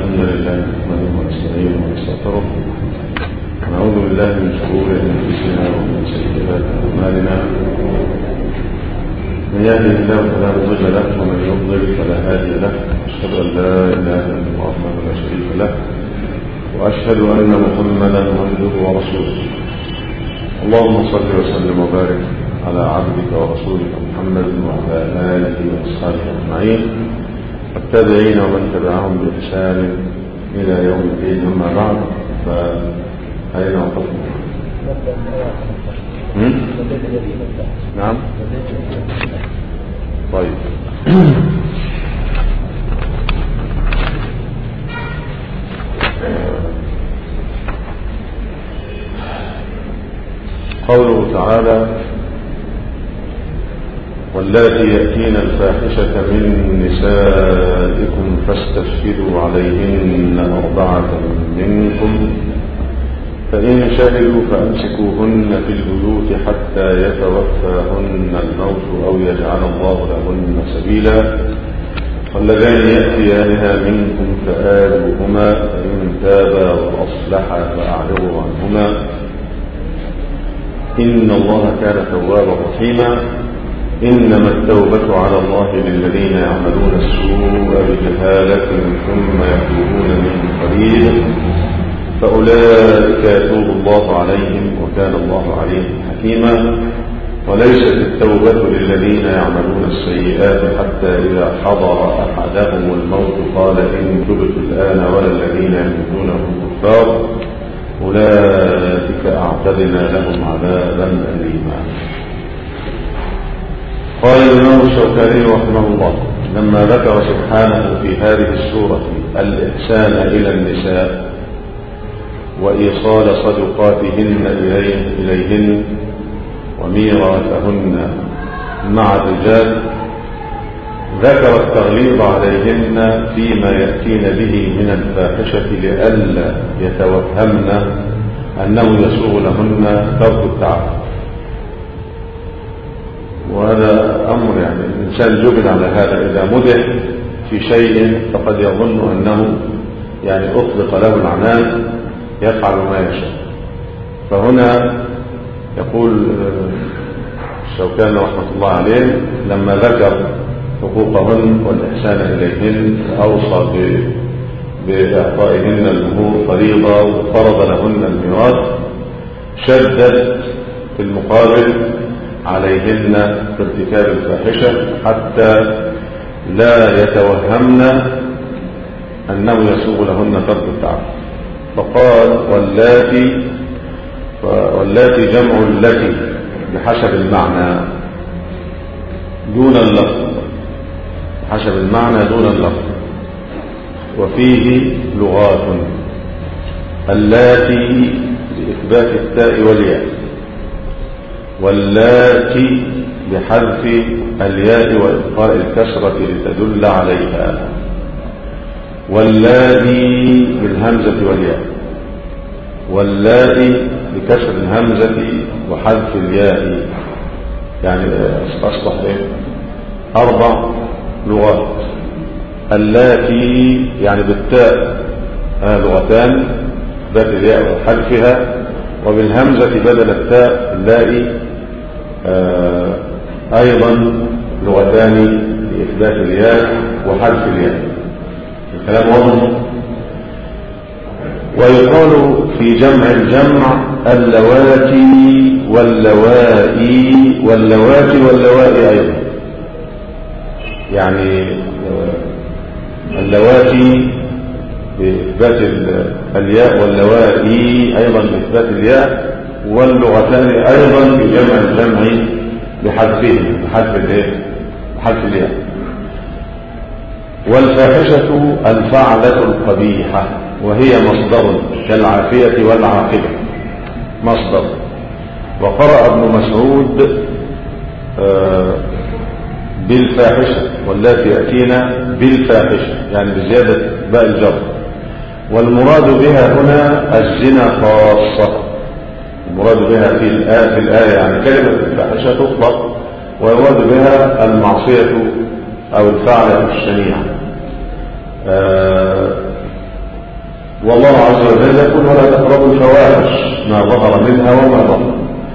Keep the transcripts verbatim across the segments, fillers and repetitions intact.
الحمد لله نحمده ونستعينه ونستغفره ونعوذ بالله من شرور انفسنا ومن سيئات اعمالنا. من يهده الله فلا مضل له ومن يضلل فلا هادي له. اشهد ان لا اله الا الله وحده لا شريك له واشهد ان محمدا عبده ورسوله. اللهم صل وسلم وبارك على عبدك ورسولك محمد وعلى اله واصحابه اجمعين التابعين ومن تبعهم بإحسان إلى يوم الدين. أما بعد فأين وقفنا؟ نعم طيب. قوله تعالى: واللاتي يأتين الفاحشة من نسائكم فاستشهدوا عليهن أربعة منكم فإن شهدوا فأمسكوهن في البيوت حتى يتوفاهن الموت أو يجعل الله لهن سبيلا واللذان يأتيانها منكم فآذوهما فإن تابا وأصلحا فأعرضوا عنهما إن الله كان توابا رحيما. إنما التوبة على الله للذين يعملون السوء بجهالة ثم يتوبون من قريب فأولئك يتوب الله عليهم وكان الله عليهم حكيما. وليست التوبة للذين يعملون السيئات حتى إذا حضر أحدهم الموت قال إن تبت الآن ولا الذين يموتون هم كفار أولئك أعتدنا لهم عذابا أليما. قال الإمام الشوكاني رحمه الله: لما ذكر سبحانه في هذه السورة الإحسان إلى النساء وإيصال صدقاتهن إليهن وميراثهن مع الرجال ذكر التغليظ عليهن فيما يأتين به من الفاحشة لئلا يتوهمن أنه يسوغ لهن ترك التعب. وهذا أمر يعني الإنسان جبل على هذا، إذا مدح في شيء فقد يظن أنه يعني أطلق له العنان يفعل ما يشاء. فهنا يقول الشوكاني رحمة الله عليه لما ذكر حقوقهن والإحسان إليهن أوصى بإعطائهن المهور فريضة وفرض لهن الميراث شدد في المقابل عليهن في ارتكاب الفاحشة حتى لا يتوهمن أنه يسوغ لهن ترك التعب. فقال واللاتي واللاتي جمع التي بحسب المعنى دون اللفظ، بحسب المعنى دون اللفظ. وفيه لغات: اللاتي بإثبات التاء والياء، واللاتي بحذف الياء وإبقاء الكسرة لتدل عليها، واللاتي بالهمزة والياء، واللاتي بكسر الهمزة وحذف الياء. يعني أصبح إيه؟ أربع لغات. اللاتي يعني بالتاء آه لغتان، إثبات الياء وحذفها، وبالهمزة بدل التاء اللائي آه أيضا لغتان لإثبات الياء وحذف الياء. الكلام واضح. ويقال في جمع الجمع اللواتي واللوائي واللواتي واللوائي أيضا. يعني اللواتي بإثبات الياء واللوائي أيضا بإثبات الياء، واللغتان أيضا بجمع الجمع بحذفه بحذف الايه؟ بحذف الياء. والفاحشة الفعلة القبيحة وهي مصدر كالعافية والعاقبة مصدر. وقرأ ابن مسعود بالفاحشة واللاتي يأتينا بالفاحشة يعني بزيادة باء الجر. والمراد بها هنا الزنا خاصة، المراد بها في الآية, في الآية يعني كلمة الفاحشة تطلق ويراد بها المعصية أو الفعل الشنيع. والله عز وجل يقول ولا تقربوا الفواحش ما ظهر منها وما بطن.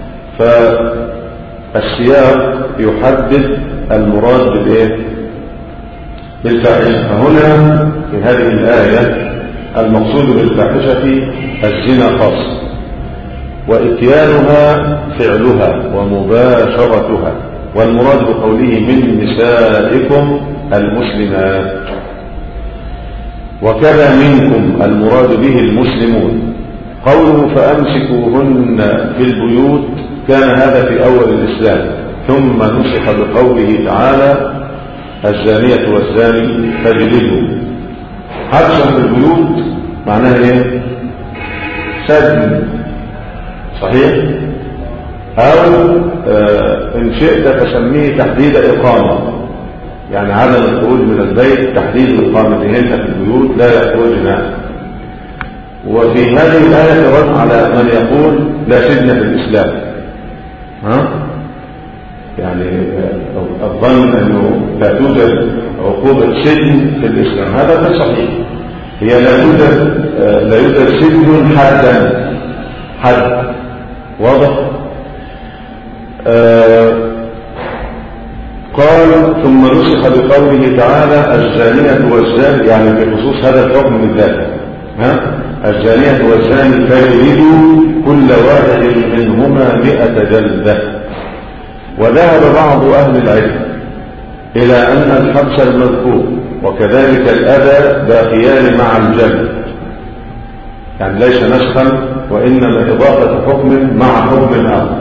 فالسياق يحدد المراد بالايه؟ بالفاحشه. فهنا في هذه الايه المقصود بالفاحشه الزنا خاص، واتيانها فعلها ومباشرتها، والمراد بقوله من نسائكم المسلمات، وكذا منكم المراد به المسلمون. قوله فأمسكوهن في البيوت كان هذا في أول الإسلام، ثم نسخ بقوله تعالى الزانية والزاني فاجلدوا. حبسا في البيوت معناها ايه؟ سجن، صحيح؟ أو آه إن شئت فسميه تحديد إقامة، يعني عدم الخروج من البيت تحديد إقامتهن في البيوت لا يخرجن. وفي هذه الآية رد على من يقول لا سجن في الإسلام، ها؟ يعني الظن أنه لا توجد عقوبة سجن في الإسلام، هذا غير صحيح. هي لا توجد لا يوجد سجن حدا حد واضح. آه قال ثم نسخ بقوله تعالى الزانية والزاني، يعني بخصوص هذا الحكم بالذات، ها؟ الزانية والزاني فاجلدوا كل واحد منهما مئة جلدة. وذهب بعض أهل العلم إلى أن الحبس المذكور وكذلك الأذى باقيان مع الجلد، يعني ليس نسخا وإنما إضافة حكم مع حكم آخر،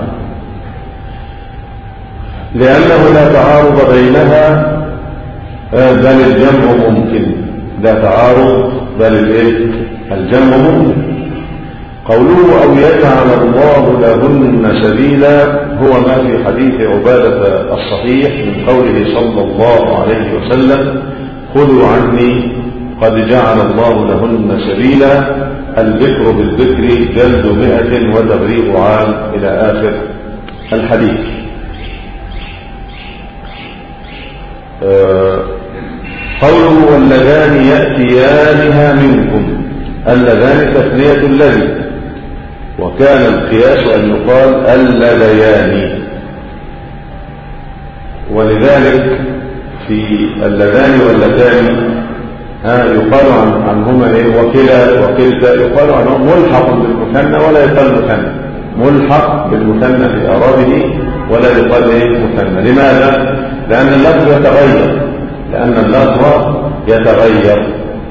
لأنه لا تعارض بينها بل الجمع ممكن. لا تعارض بل الجمع ممكن. قوله أو يجعل الله لهن سبيلا هو ما في حديث عبادة الصحيح من قوله صلى الله عليه وسلم خذوا عني قد جعل الله لهن سبيلا، الذكر بالذكر جلد مئة وتغريب عام إلى آخر الحديث. قوله واللذان يأتيانها منكم، اللذان تثنية الذي، وكان القياس أن يقال اللذيان، ولذلك في اللذان واللتان ها يقال عن عنهما ايه وكلا وكلتا، يقال عنهم ملحق بالمثنى ولا يقال مثنى، ملحق بالمثنى في اعرابه ولا يقال ايه مثنى. لماذا؟ لان اللفظ يتغير، لان اللفظ يتغير.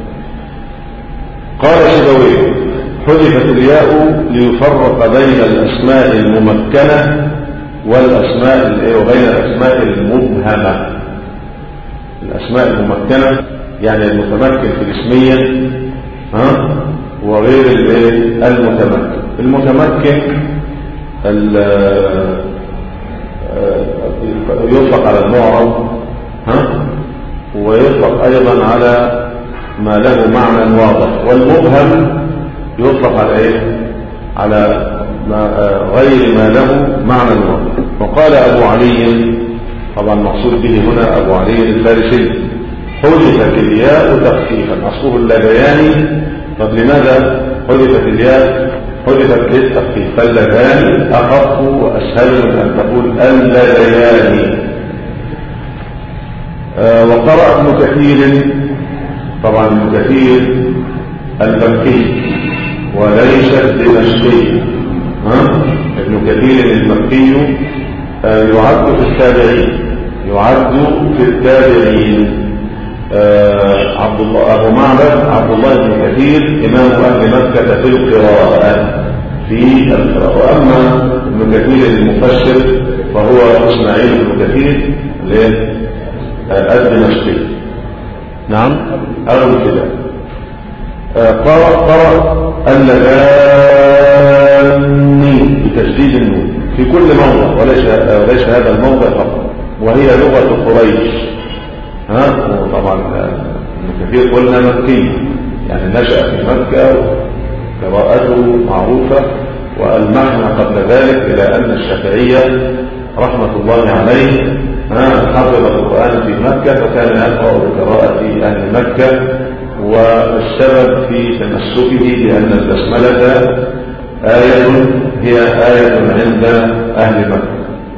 قال سيبويه حذفت الياء ليفرق بين الاسماء الممكنه والاسماء وبين الاسماء المبهمه. الاسماء الممكنه يعني المتمكن في الاسميه ها وغير المتمكن. المتمكن يطلق على المعرب ها ويطلق ايضا على ما له معنى واضح، والمبهم يطلق على ايه؟ على ما غير ما له معنى واضح. وقال ابو علي، طبعا المقصود به هنا ابو علي الفارسي، حذفت الياء تخفيفا، اصله اللذيان. طب لماذا حذفت الياء؟ حذفت للتخفيف، فاللذان اخف واسهل من ان تقول اللذيان. آه وقرأ ابن كثير، طبعا ابن كثير المكي وليس الدمشقي، ها ابن كثير المكي آه يعد في التابعين، يعد في التابعين. آه عبد الله ابو معبد عبد الله بن كثير امام اهل مكه في القراءه في القراءه. واما ابن كثير المفسر فهو اسماعيل بن كثير الدمشقي، نعم او كده. آه قرأ قرأ اللذان بتشديد النون في كل موضع، وليس وليس هذا الموضع فقط، وهي لغه قريش. ها طبعا ابن كثير قلنا مكي، يعني نشأ في مكة وقراءته معروفة، والمعنى قبل ذلك إلى أن الشافعية رحمة الله عليه حفظ القرآن في مكة، فكان يقرأ بقراءة أهل مكة، والسبب في تمسكه لأن البسملة آية هي آية عند أهل مكة.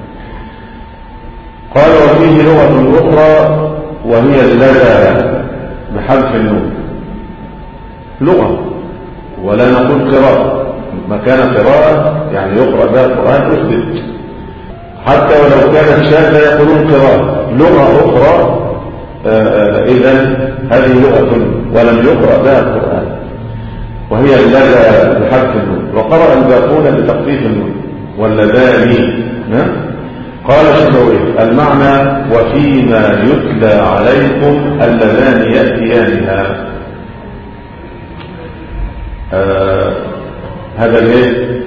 قال وفيه لغة أخرى وهي اللدى بحذف النون، لغة ولا نقول قراءة، مكان قراءة يعني يقرأ بها القرآن أثبت، حتى ولو كانت شاذة يقولون قراءة. لغة أخرى إذن هذه لغة ولم يقرأ بها القرآن وهي اللدى بحذف النون، وقرأ الباقون بتخفيف النون واللذان. قال الشبوي المعنى وفيما يتلى عليكم اللذان يأتيانها. آه هذا الايه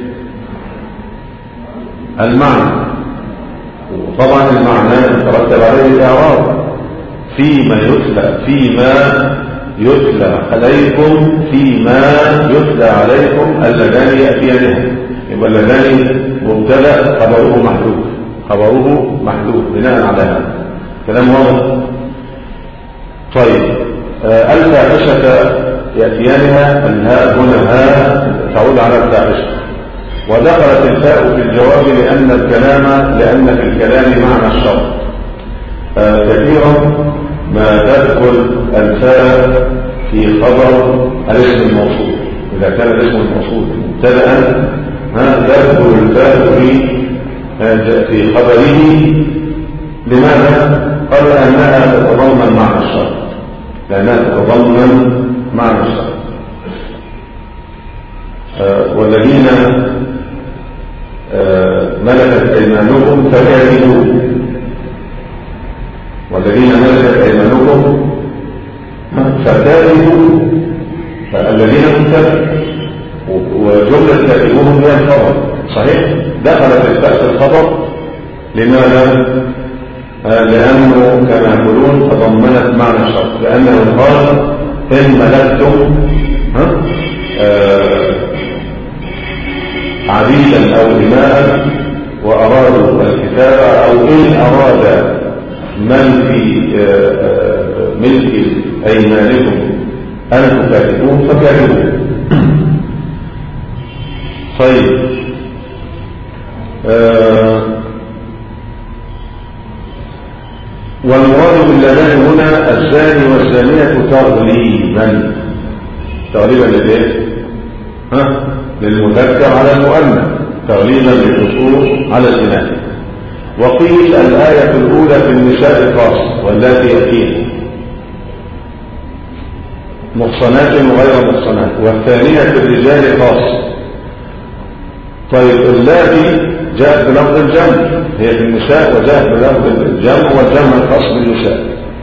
المعنى، وطبعا المعنى يترتب عليه الإعراب. فيما يتلى فيما يتلى عليكم فيما يتلى عليكم اللذان يأتيانها، يبقى اللذان مبتدأ خبره محذوف، خبره محذوف بناء على هذا كلام واضح. طيب آه الفاحشة يأتيانها، الهاء هنا هاء تعود على الفاحشة، ودخلت الفاء في الجواب لأن الكلام لأن في الكلام معنى الشرط. آه كثيرا ما تدخل الفاء في خبر الاسم الموصول، إذا كان الاسم الموصول مبتدأ تدخل الفاء في في خبره. لماذا؟ قال لأنها تتضمن معنى الشرط، لأنها تتضمن معنى الشرط. آه والذين آه ملكت أيمانكم فكاهدوا، والذين ملكت أيمانكم فكاهدوا، فالذين مبتدأ وجملة كاتبوهم هي الخبر صحيح، دخلت الفاء في الخبر. لماذا؟ آه لأنه كما يقولون تضمنت معنى الشرط، لأنه قال إن ملكتم آه عبيدا أو إماء وأرادوا الكتابة، أو إن أراد من في آه ملك أيمانكم أن تكاتبوه فكاتبوه. طيب آه والمراد باللذان هنا الزاني والزانية تغليبا، تغليبا للايه؟ ها للمذكر على المؤنث، تغليبا للذكور على الإناث. وقيل الآية الأولى في النساء خاص واللاتي يأتين محصنات وغير محصنات، والثانية في الرجال خاص. طيب اللاتي جاءت بلفظ الجمع، هي في النساء وجاءت بلفظ الجمع والجمع الخاص بالنساء.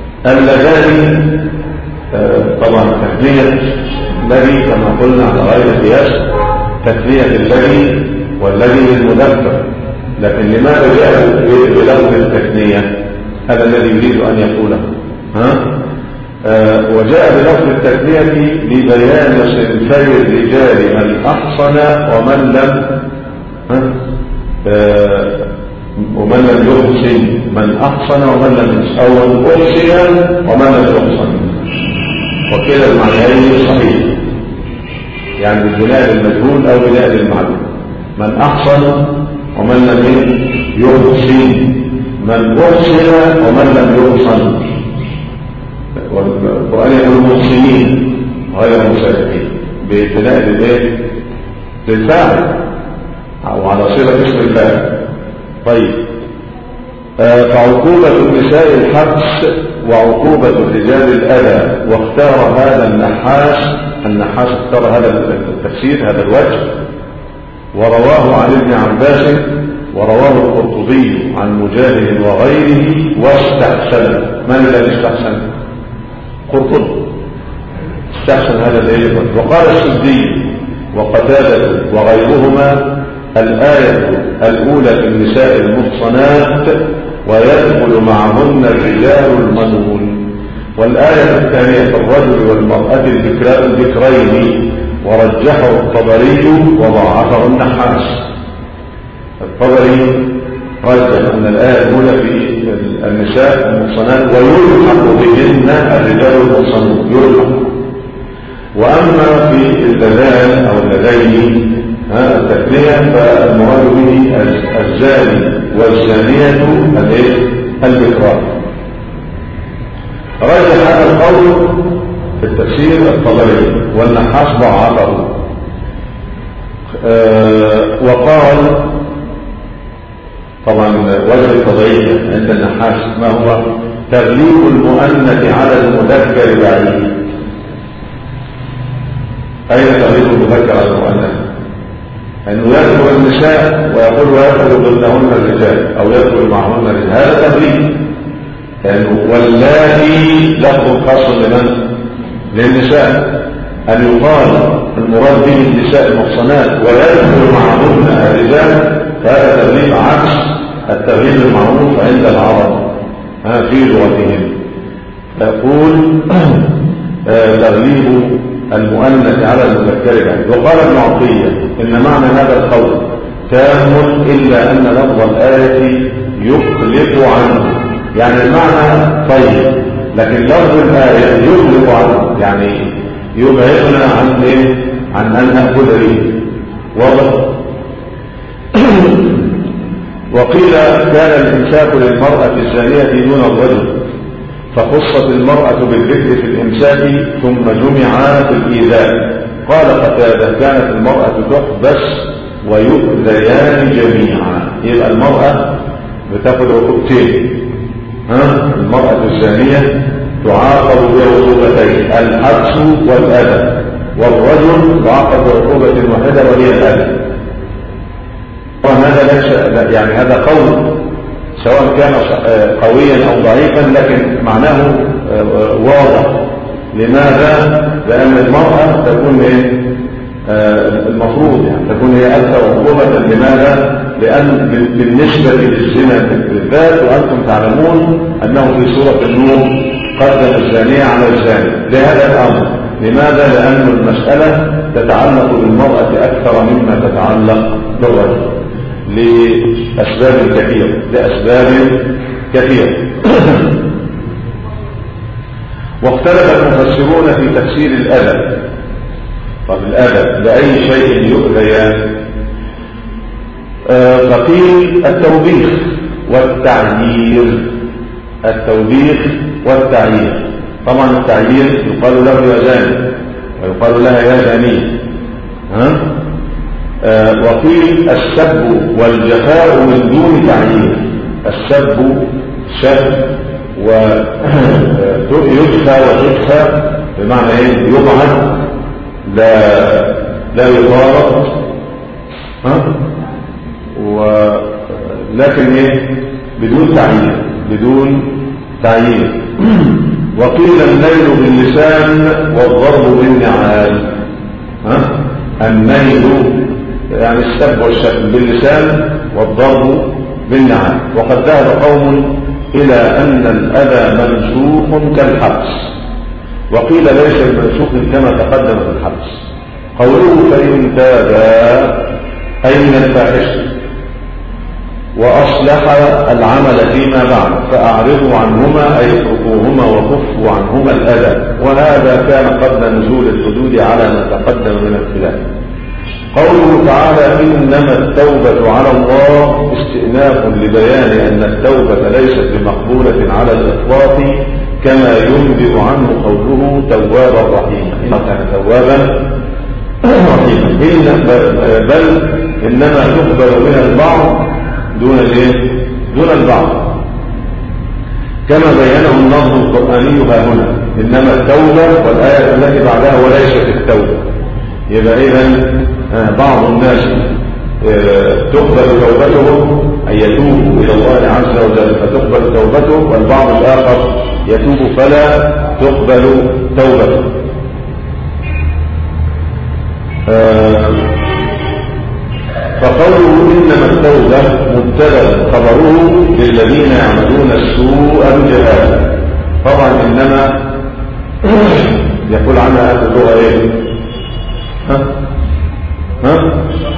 اللذان آه طبعا تثنية الذي كما قلنا على غير قياس، تثنية الذي والذي للمذكر، لكن لماذا جاء بلفظ التثنية؟ هذا الذي يريد أن يقوله. ها آه وجاء بلفظ التثنية لبيان صنفي الرجال من أحصن ومن لم ها آه ومن لم يحصن، من أحصن ومن لم يحصن، أو من أحصن ومن لم يحصن، وكلا المعنيين صحيح، يعني ببناء المجهول أو بناء المعلوم. من أحصن ومن لم يحصن، من أحصن ومن لم يحصن، والقرآن يقول محصنين غير مسافرين ببناء البيت للفاعل أو على صيغة اسم الفاعل. طيب آه فعقوبة النساء الحبس وعقوبة الرجال الأذى، واختار هذا النحاس النحاس اختار هذا التفسير هذا الوجه، ورواه عن ابن عباس ورواه القرطبي عن مجاهد وغيره واستحسن. من الذي استحسن؟ قرطبي استحسن هذا الإيه. وقال السدي وقتادة وغيرهما الآية الأولى في النساء المحصنات ويدخل معهن الرجال المنون، والآية الثانية في الرجل والمرأة الذكرين، ورجحه الطبري وضعفه النحاس. الطبري رجح أن الآية الأولى في النساء المحصنات ويلحق بهن الرجال المحصنون، يلحق وأما في البذال أو اللذين التثنية فالمراد به الزاني والزانية البكران. رجح هذا القول في التفسير الطبري والنحاس ضعفه. أه وقال طبعا وجه التضعيف عند النحاس ما هو؟ تغليب المؤنث على المذكر بعيد. أين تغليب المذكر على المؤنث؟ أنه يدخل النساء ويقول ويدخل ضمنهن الرجال أو يدخل معهن الرجال، هذا تغليب. يعني واللاتي لفظ خاص لمن؟ للنساء. أن يقال المراد به النساء المحصنات ويدخل معهن الرجال، فهذا تغليب عكس التغليب المعروف عند العرب في لغتهم. يقول تغليب المؤنث على المذكر بعيد. وقال ابن عطية إن معنى هذا القول تام إلا أن لفظ الآية يخلف عنه، يعني المعنى طيب لكن لفظ الآية يخلف عنه، يعني يبعدنا عن إيه؟ عن أن نأخذ به. واضح؟ وقيل كان الإمساك للمرأة الزانية دون الرجل، فخصت المرأة بالذكر في الإمساك ثم جمع في الإيذاء. قال قتادة كانت المرأة تحبس ويؤذيان جميعا. يبقى المرأة بتاخد عقوبتين، ها؟ المرأة الزانية تعاقب بعقوبتين، الحبس والأذى، والرجل يعاقب بعقوبة واحدة وهي الأذى. وهذا ليس يعني هذا قول سواء كان قويا أو ضعيفا لكن معناه واضح. لماذا؟ لأن المرأة تكون المفروض يعني تكون هي أكثر عقوبة. لماذا؟ لأن بالنسبة للزنا بالذات وأنتم تعلمون أنه في سورة النور قدم الزانية على الزاني لهذا الأمر. لماذا؟ لأن المسألة تتعلق بالمرأة أكثر مما تتعلق بالرجل لأسباب كثيرة لأسباب كثيرة واختلف المفسرون في تفسير الأذى. طب الأذى لأي شيء يؤذيان؟ آه فقيل التوبيخ والتعيير. التوبيخ والتعيير. طبعا التعيير يقال له يا زاني ويقال لها يا زانية. ها؟ آه وقيل السب والجفاء من دون تعيير. السب شب ويجفى وتجفى بمعنى ايه؟ يبعد لا لا يضارب، ها؟ ولكن ايه؟ بدون تعيير بدون تعيير. وقيل النيل باللسان والضرب بالنعال. ها؟ النيل يعني السب والشتم باللسان والضرب بالنعال. وقد ذهب قوم إلى أن الأذى منسوخ كالحبس، وقيل ليس المنسوخ كما تقدم في الحبس. قوله فإن تابا أي من الفاحشة وأصلح العمل فيما بعد فأعرضوا عنهما أي اتركوهما وكفوا عنهما الأذى. وهذا كان قبل نزول الحدود على ما تقدم من الخلاف. قوله تعالى إنما التوبة على الله استئناف لبيان أن التوبة ليست بمقبولة على الإطلاق كما ينبئ عنه قوله توابا رحيما. إنه كان توابا رحيما. بل إنما تقبل من البعض دون الايه؟ دون البعض كما بينه النص القرآني ها هنا. إنما التوبة والآية التي بعدها وليست التوبة. يبقى إذن بعض الناس تقبل توبتهم أي يتوب إلى الله عز وجل فتقبل توبته، والبعض الآخر يتوب فلا تقبل توبته. فقوله إنما التوبة مبتدأ خبره للذين يعملون السوء بجهالة. طبعا إنما يقول عنها هذه اللغة إيه؟ ها؟ ها؟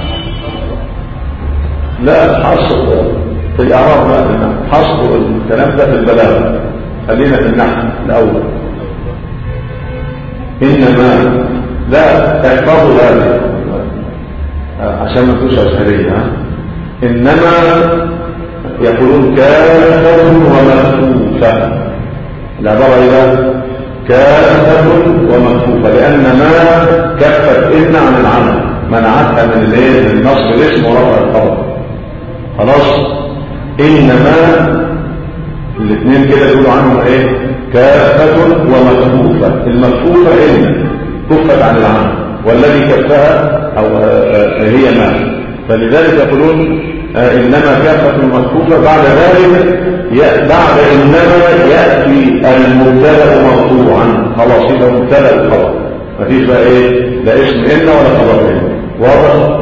لا حصر في الإعراب ما حصر الكلام ده في البلاغة. خلينا في النحو الأول. إنما لا احفظوا هذا عشان ما تكونش أشهرية. إنما يقولون كافة ومكفوفة، العبارة إذا كافة ومكفوفة، لأن ما كفت إن عن العمل منعتها من الايه من نصب الاسم ورفع الخبر. خلاص. إنما الاثنين كده يقولوا عنهم ايه؟ كافة ومكفوفة. المكفوفة إن كفت عن العمل، والذي كفها أو هي ما، فلذلك يقولون إنما كافة مكفوفة. بعد ذلك بعد إنما يأتي المبتدأ مرفوعا، خلاص يبقى مبتدأ الخبر، مفيش بقى إيه لا اسم إن ولا خبر إن. واضح؟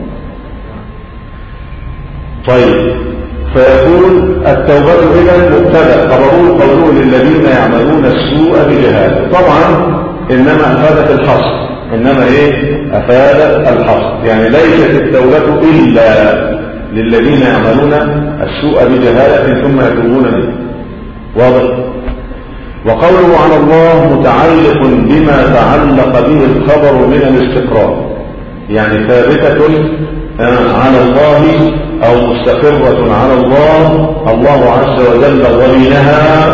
طيب، فيقول التوبة إذا مبتدأ، خبره قوله للذين يعملون السوء بجهالة. طبعا إنما أفادت الحصر، إنما إيه أفادت الحصر، يعني ليست التوبة إلا للذين يعملون السوء بجهالة ثم يتوبون منه. واضح؟ وقوله على الله متعلق بما تعلق به الخبر من الاستقرار، يعني ثابتة على الله أو مستقرة على الله. الله عز وجل ضمنها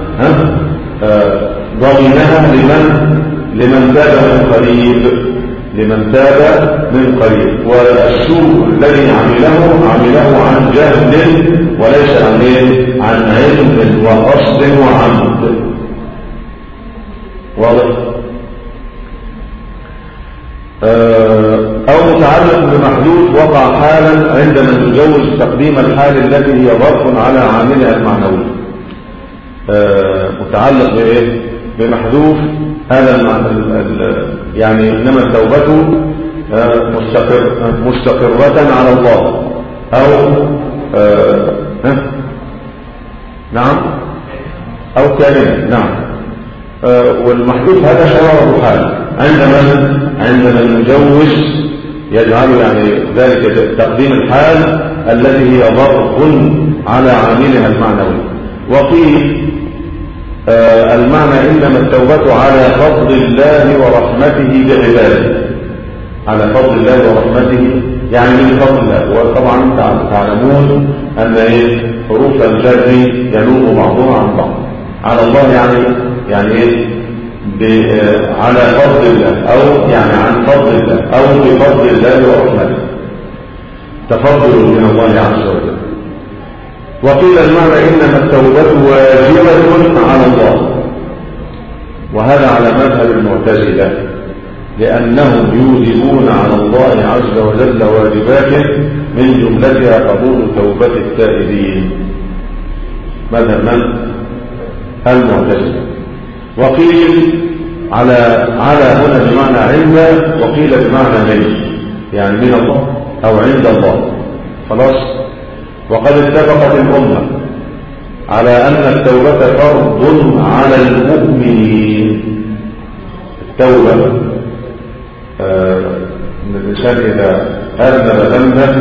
ضمنها لمن لمن تاب من قريب لمن تاب من قريب. والسوء الذي عمله عمله عن جهل وليس عن عن علم وقصد وعمد. واضح؟ أو متعلق بمحدود وقع حالا عندما نجوز تقديم الحال التي هي ظرف على عاملها المعنوي. متعلق بإيه؟ بمحذوف. هذا يعني إنما التوبة مستقر مستقرة على الله أو نعم أو كاملة. نعم. والمحذوف هذا شراره حال عندما عندما نجوز يجعل يعني ذلك تقديم الحال التي هي ظرف على عاملها المعنوي. وقيل آه المعنى إنما التوبة على فضل الله ورحمته بعباده، على فضل الله ورحمته، يعني من فضل الله. وطبعا تعلمون أن إيه حروف الجر ينوب بعضها عن بعض. على الله يعني يعني إيه على فضل الله، أو يعني عن فضل الله، أو بفضل الله ورحمته، تفضل من الله عز وجل. وقيل المعنى إنما التوبة واجبة على الله، وهذا على مذهب المعتزلة، لأنهم يوجبون على الله عز وجل واجبات من جملتها قبول توبة التائبين. مذهب من؟ المعتزلة. وقيل على على هنا بمعنى عند، وقيل بمعنى من، يعني من الله أو عند الله. خلاص. وقد اتفقت الأمة على أن التوبة فرض على المؤمنين. التوبة آه من الإنسان إذا أذنب ذنبا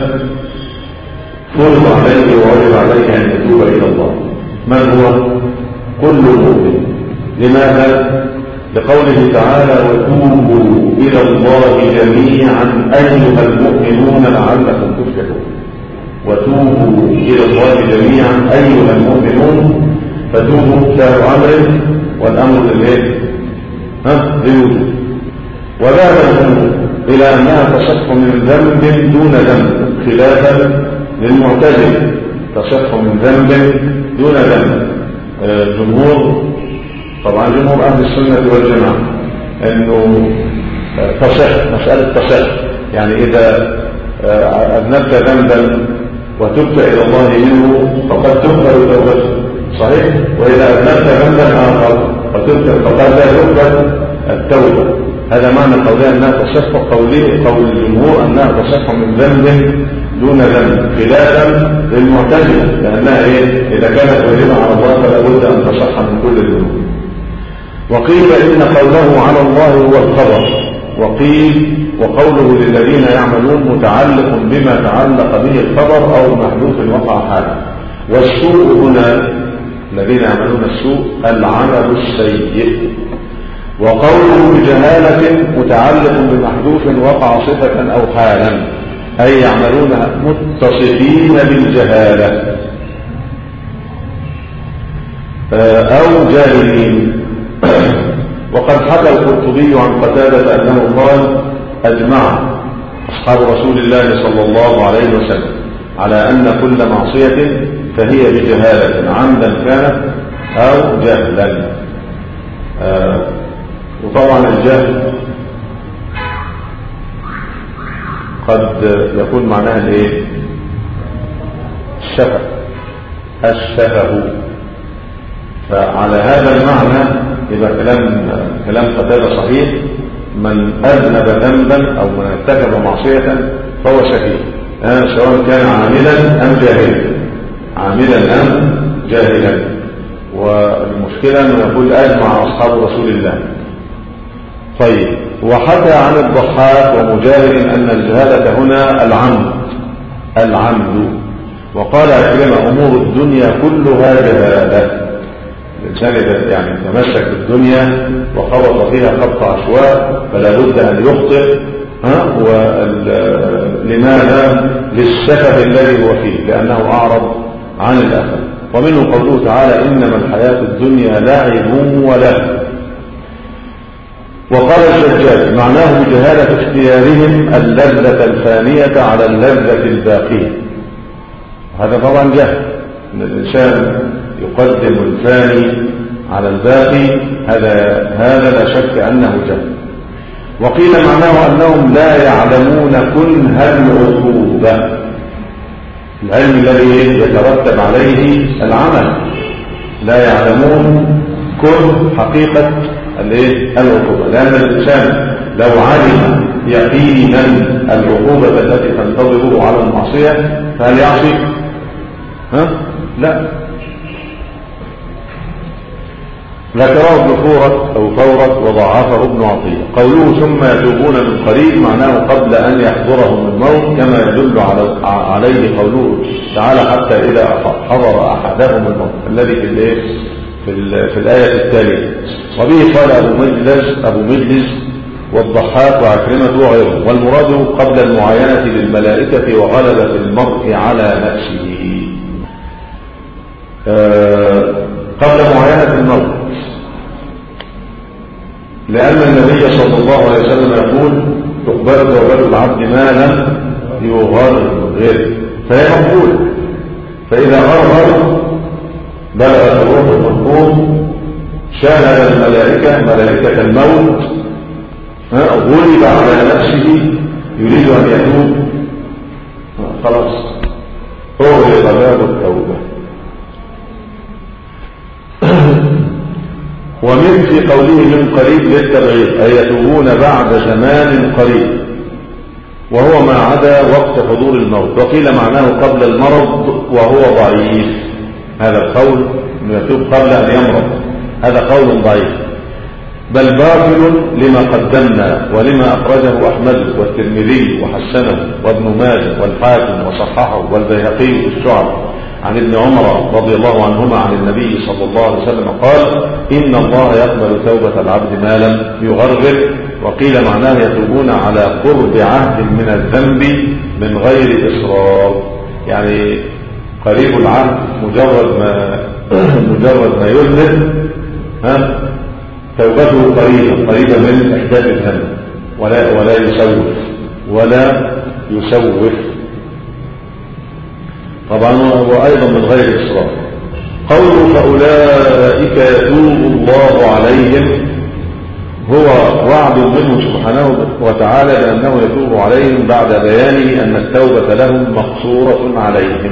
فرض عليه ووجب عليه أن يتوب إلى الله. من هو؟ كل مؤمن. لماذا؟ لقوله تعالى وتوبوا إلى الله جميعا أيها المؤمنون لعلكم تفلحون. وتوبوا إلى الله جميعا أيها المؤمنون، فتوبوا فعل أمر والأمر للإيه؟ ها؟ للوجوب. وذهب الجمهور إلى أنها تصح من ذنب دون ذنب، خلافا للمعتزلة تصح من ذنب دون ذنب. الجمهور طبعا جمهور أهل السنة والجماعة أنه تصح، مسألة تصح، يعني إذا أذنبت ذنبا وتبت إلى الله منه فقد تقبل توبته، صحيح؟ وإذا أذنبت ذنبا آخر فتبت فقد لا تقبل التوبة. هذا معنى قولها أنها تصح. قوله قول الجمهور أنها تصح من ذنب دون ذنب، خلافا للمعتزلة، لأنها إيه؟ إذا كانت واجبة على الله فلا بد أن تصح من كل الذنوب. وقيل إن قوله على الله هو الخبر. وقيل وقوله للذين يعملون متعلق بما تعلق به الخبر أو محذوف وقع حاله. والسوء هنا الذين يعملون السوء العمل السيء. وقوله بجهالة متعلق بمحذوف وقع صفة أو حالا، أي يعملون متصفين بالجهالة أو جاهلين. وقد حكى القرطبي عن قتادة أنه قال: أجمع أصحاب رسول الله صلى الله عليه وسلم على أن كل معصية فهي بجهالة عمدا كانت أو جهلا. آه وطبعا الجهل قد يكون معناها الايه؟ الشفه الشفه. فعلى هذا المعنى يبقى كلام كلام قتادة صحيح: من أذنب ذنبا أو من ارتكب معصية فهو شفيه، آه سواء كان عاملا أم جاهلا، عاملا أم جاهلا. والمشكلة أنه يقول أجمع أصحاب رسول الله. طيب، وحكى عن الضحاك ومجاهد أن الجهالة هنا العمد العمد وقال عكرمة: أمور الدنيا كلها جهالة. الإنسان إذا يعني تمسك بالدنيا وخبط فيها خبط عشواء فلا بد أن يخطئ. ها لماذا؟ للسفه الذي هو فيه، لأنه أعرض عن الآخرة. ومنه قوله تعالى: إنما الحياة الدنيا لعب ولهو. وقال الزجاج: معناه بجهالة اختيارهم اللذة الفانية على اللذة الباقية. هذا طبعا جهل، ان الانسان يقدم الفاني على الباقي، هذا هذا لا شك انه جهل. وقيل معناه انهم لا يعلمون كنه العقوبة، العلم الذي يترتب عليه العمل، لا يعلمون كن حقيقة العقوبة. لأن الإنسان لو علم يقينا العقوبة التي تنتظره على المعصية فهل يعصي؟ ها؟ لا. ذكره ابن فورة أو فورة وضعفه ابن عطية. قوله ثم يتوبون من قريب معناه قبل أن يحضرهم الموت، كما يدل عليه قوله تعالى: حتى إذا حضر أحدهم الموت، الذي في الايه في, في الآية التالية. وبه قال أبو مجلس أبو مجلس والضحاك وعكرمة وغيره. والمراد قبل المعاينة للملائكة وغلبة المرء على نفسه. آه قبل معاينة المرء، لأن النبي صلى الله عليه وسلم يقول: تقبل توبة العبد ما لم يغرغر، فهي مقبولة. فإذا غرغر بلغت الروح المقبول، شاهد الملائكة ملائكة الموت، غلب على نفسه يريد أن يتوب، خلاص أغلق باب التوبة. ومن في قوله من قريب للتبعيد، أي يتوبون بعد زمان قريب، وهو ما عدا وقت حضور الموت. وقيل معناه قبل المرض وهو ضعيف. هذا القول انه يتوب قبل ان يمرض، هذا قول ضعيف، بل باطل لما قدمنا ولما اخرجه احمد والترمذي وحسنه وابن ماجه والحاكم وصححه والبيهقي الشعب عن ابن عمر رضي الله عنهما عن النبي صلى الله عليه وسلم قال: إن الله يقبل توبة العبد ما لم يغرغر. وقيل معناه يتوبون على قرب عهد من الذنب من غير إصرار، يعني قريب العهد مجرد ما مجرد ما يذنب ها توبته قريبة قريبة من إحداث الذنب، ولا ولا يسوف ولا يسوف طبعا، وأيضا من غير إصرار. قوله فأولئك يتوب الله عليهم هو وعد منه سبحانه وتعالى بأنه يتوب عليهم بعد بيانه أن التوبة لهم مقصورة عليهم.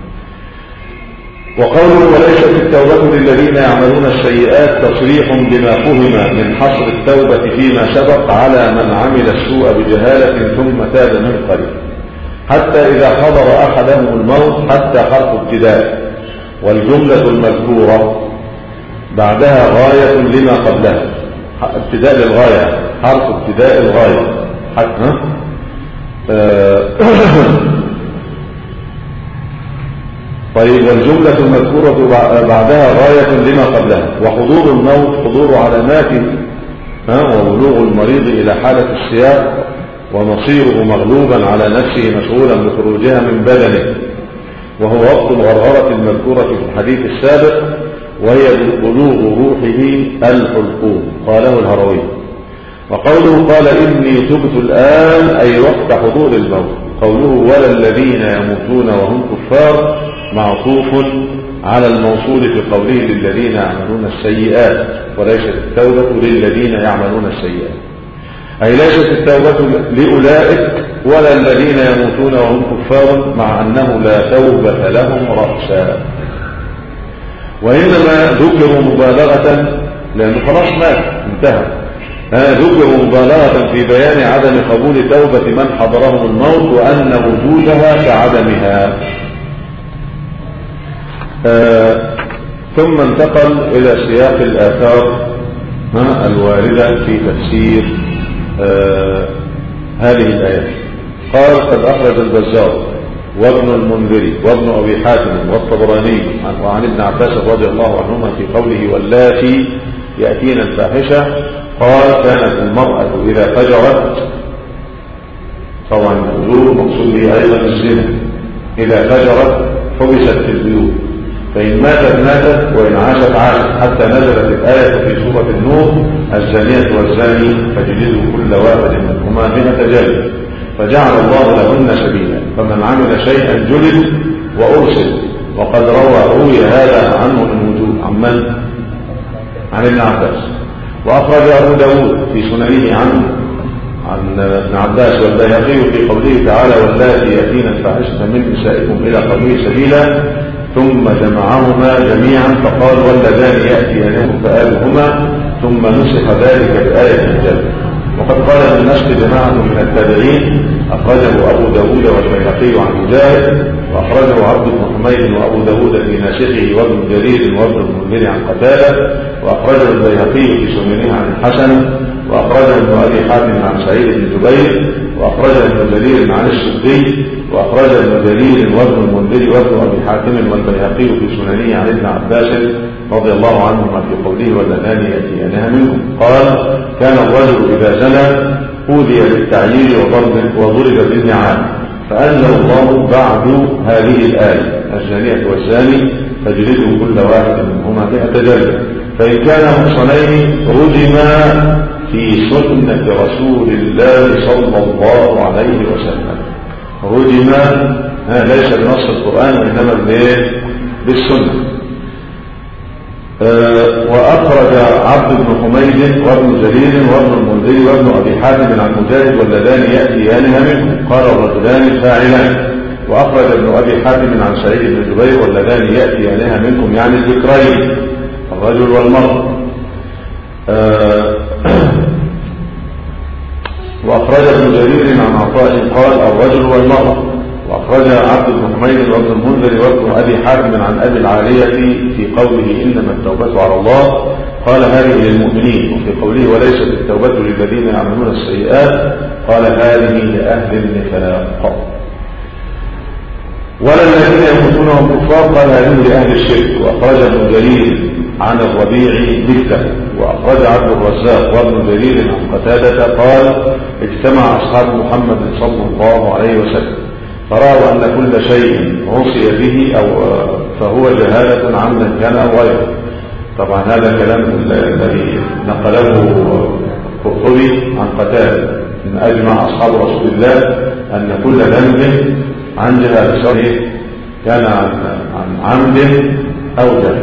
وقوله وليست التوبة للذين يعملون السيئات تصريح بما فهم من حصر التوبة فيما سبق على من عمل السوء بجهالة ثم تاب من قريب، حتى إذا حضر أحدهم الموت، حتى حرف ابتداء، والجملة المذكورة بعدها غاية لما قبلها، ابتداء للغاية، حرف ابتداء الغاية حتى طيب. والجملة المذكورة بعدها غاية لما قبلها. وحضور الموت حضور علامات وبلوغ المريض إلى حالة السياق ومصيره مغلوبا على نفسه مشغولا بخروجها من بدنه، وهو وقت الغرغرة المذكورة في الحديث السابق، وهي بلوغ روحه الحلقوم. قاله الهروي. وقوله قال إني تبت الآن أي وقت حضور الموت. قوله ولا الذين يموتون وهم كفار معطوف على الموصول في قوله للذين يعملون السيئات، وليست التوبة للذين يعملون السيئات، أي ليست التوبة لأولئك ولا الذين يموتون وهم كفار، مع أنه لا توبة لهم رأسا، وإنما ذكروا مبالغة لأنه خلاص مات انتهى. ذكروا مبالغة في بيان عدم قبول توبة من حضرهم الموت، وأن وجودها كعدمها. آه ثم انتقل إلى سياق الآثار الواردة في تفسير آه هذه الآيات. قال قد أخرج البزار وابن المنذري وابن أبي حاتم والطبراني وعن ابن عباس رضي الله عنهما في قوله واللاتي يأتين الفاحشة، قال كانت المرأة إذا فجرت، طبعا الفجور مقصود به أيضا الزنا، إذا فجرت حبست في البيوت، فإن ماتت ماتت وإن عاشت عاشت، حتى نزلت الآية في سورة النور الزانية والزاني فجلدوا كل واحد منهما مئة جلد، فجعل الله لهن سبيلا، فمن عمل شيئا جلد وأرسل. وقد روى روي هذا عنه من وجوه. عمن؟ عن ابن عباس. وأخرج أبو داود في سننه عنه عن ابن عباس والبيهقي في قوله تعالى واللاتي يأتين الفاحشة من نسائكم إلى قوله سبيلا، ثم جمعهما جميعا فقال واللذان يأتيانهم فآلهما، ثم نسخ ذلك بآية الجلد. وقد قال من نسخ جماعة من التابعين، أخرجه أبو داود والبيهقي عن مجاهد، وأخرجه عبد بن حميد وأبو داود في ناسخه وابن جرير وابن المنذر عن قتادة، وأخرجه البيهقي في سننه عن الحسن، وأخرجه ابن أبي حاتم عن سعيد بن جبير، وأخرجه ابن جرير عن السدي، وأخرجه ابن جرير وابن المنذر وابن أبي حاتم والبيهقي في سننه عن ابن عباس رضي الله عنهما في قوله واللذان يأتيانها منكم. قال كان الرجل إذا زنى أوذي بالتعيير وضرب وضرب بالنعال، فأنزل الله بعد هذه الآية الزانية والزاني فاجلدوا كل واحد منهما مئة جلدة، فإن كان محصنين رجما في سنة رسول الله صلى الله عليه وسلم. رجما ليس بنص القرآن وإنما بالسنة. أه وأخرج عبد بن حميد وابن جرير وابن المنذر وابن أبي حاتم عن مجاهد واللذان يأتيانها منكم، قال الرجلان فاعلان. وأخرج ابن أبي حاتم عن سعيد بن جبير واللذان يأتيانها منكم يعني الذكرين الرجل والمرأة. أه وأخرج ابن جرير عن عطاء قال الرجل والمرأة. وأخرج عبد بن حميد وابن المنذر وابن أبي حاتم عن أبي العالية في قوله إنما التوبة على الله، قال هذه للمؤمنين، وفي قوله وليست التوبة للذين يعملون السيئات قال هذه لأهل النفاق. ولا الذين يموتون وهم كفار قال هذه لأهل الشرك. وأخرج ابن جرير عن الربيع مثله. وأخرج عبد الرزاق وابن جرير عن قتادة قال اجتمع أصحاب محمد صلى الله عليه وسلم فرأوا أن كل شيء عصي به أو فهو جهالة عمدا كان أو غيره. طبعا هذا كلام الذي نقله قرطبي عن قتادة إن أجمع أصحاب رسول الله أن كل ذنب عن جهالة كان عن عمد أو جهل.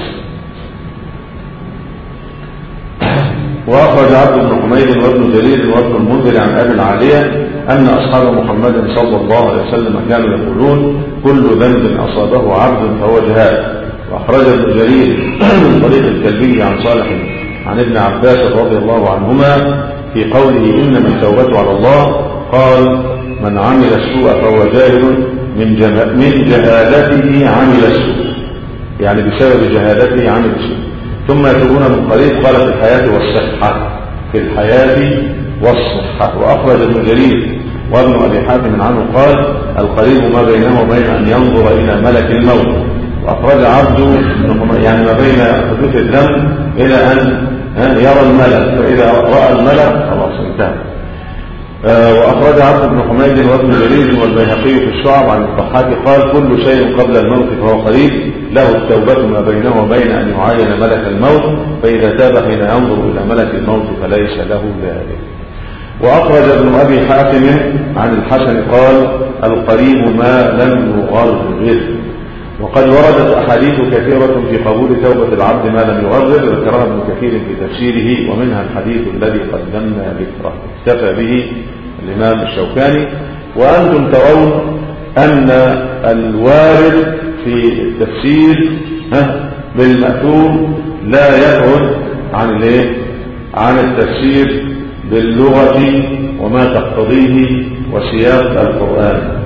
وأخرج عبد بن حميد وابن جرير وابن المنذر عن أبي العالية أن أصحاب محمد صلى الله عليه وسلم كانوا يقولون كل ذنب أصابه عبد فهو جهال. وأخرج ابن جرير من طريق الكلبي عن صالح عن ابن عباس رضي الله عنهما في قوله إنما التوبة على الله قال من عمل السوء فهو جاهل من, من جهالته عمل السوء، يعني بسبب جهالته عمل السوء، ثم يتوبون من قريب. قال في الحياة والصحة في الحياة والصحة. وأخرج ابن جرير وابن أبي حاتم عنه قال القريب ما بينه وبين أن ينظر إلى ملك الموت. وأخرج عبد يعني ما بين حدوث الذنب إلى أن يرى الملك، فإذا رأى الملك خلاص انتهى. آه وأخرج عبد بن حميد وابن جرير والبيهقي في الشعب عن الضحاك قال كل شيء قبل الموت فهو قريب، له التوبة ما بينه وبين أن يعاين ملك الموت، فإذا تاب حين ينظر إلى ملك الموت فليس له ذلك. وأخرج ابن أبي حاتم عن الحسن قال القريب ما لم يغرغر. وقد وردت أحاديث كثيرة في قبول توبة العبد ما لم يغرغر، ذكرها ابن كثير في تفسيره، ومنها الحديث الذي قدمنا ذكره اكتفى به الإمام الشوكاني. وأنتم ترون أن الوارد في التفسير بالمأثور لا يبعد عن عن التفسير باللغة وما تقتضيه وسياق القرآن.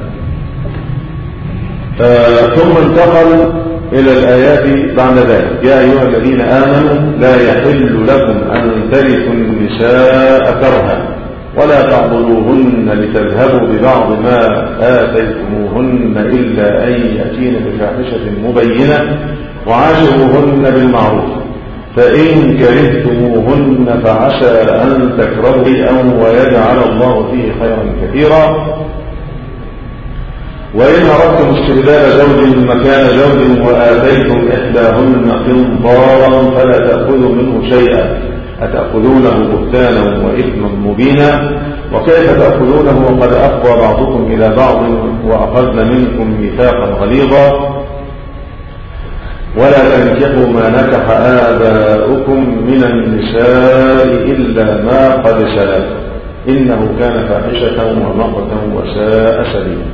آه ثم انتقل إلى الآيات بعد ذلك. يا أيها الذين آمنوا لا يحل لكم أن ترثوا النساء كرها ولا تعضلوهن لتذهبوا ببعض ما آتيتموهن إلا أن يأتين بفاحشة مبينة وعاشروهن بالمعروف، فإن كرهتموهن فعسى أن تكرهوا شيئا ويجعل الله فيه خيرا كثيرا. وإن أردتم استبدال زوج مكان زوج وآتيتم إحداهن قنطارا فلا تأخذوا منه شيئا أتأخذونه بهتانا وإثما مبينا، وكيف تأخذونه وقد أفضى بعضكم إلى بعض وأخذن منكم ميثاقا غليظا. ولا تنكحوا ما نكح آباؤكم من النساء إلا ما قد سلف إنه كان فاحشة ومقتا وساء سبيلا.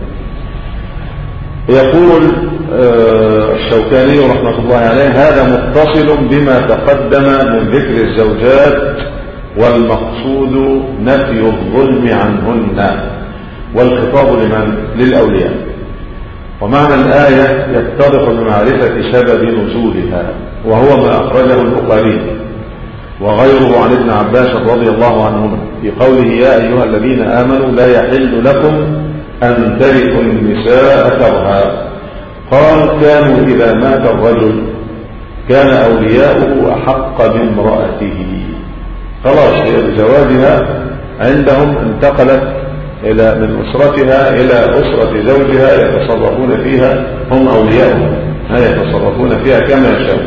يقول الشوكاني رحمة الله عليه هذا متصل بما تقدم من ذكر الزوجات، والمقصود نفي الظلم عنهن، والخطاب لمن؟ للأولياء. ومعنى الآية يتضح بمعرفة سبب نزولها، وهو ما أخرجه البخاري وغيره عن ابن عباس رضي الله عنهما في قوله يا أيها الذين آمنوا لا يحل لكم أن ترثوا النساء كرها. قال كانوا إذا مات الرجل كان أولياؤه أحق بامرأته، خلاص هي بزواجها عندهم انتقلت إلى من أسرتها إلى أسرة زوجها يتصرفون فيها، هم أولياؤهم يتصرفون فيها كما يشاءون.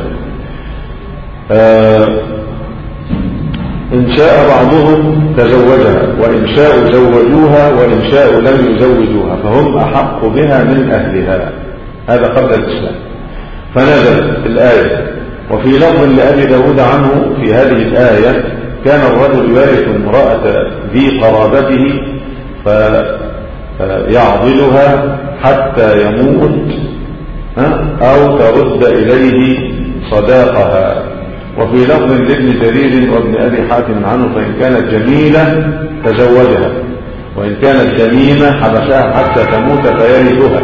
آه إن شاء بعضهم تزوجها وإن شاءوا زوجوها وإن شاءوا لم يزوجوها، فهم أحق بها من أهلها. هذا قبل الإسلام. فنزل الآية. وفي لفظ لأبي داود عنه في هذه الآية كان الرجل يرث امرأة ذي قرابته فيعضلها حتى يموت أو ترد إليه صداقها. وفي لفظ لابن جرير وابن أبي حاتم عنه فإن كانت جميلة تزوجها وإن كانت جميمة حبسها حتى تموت فيرثها.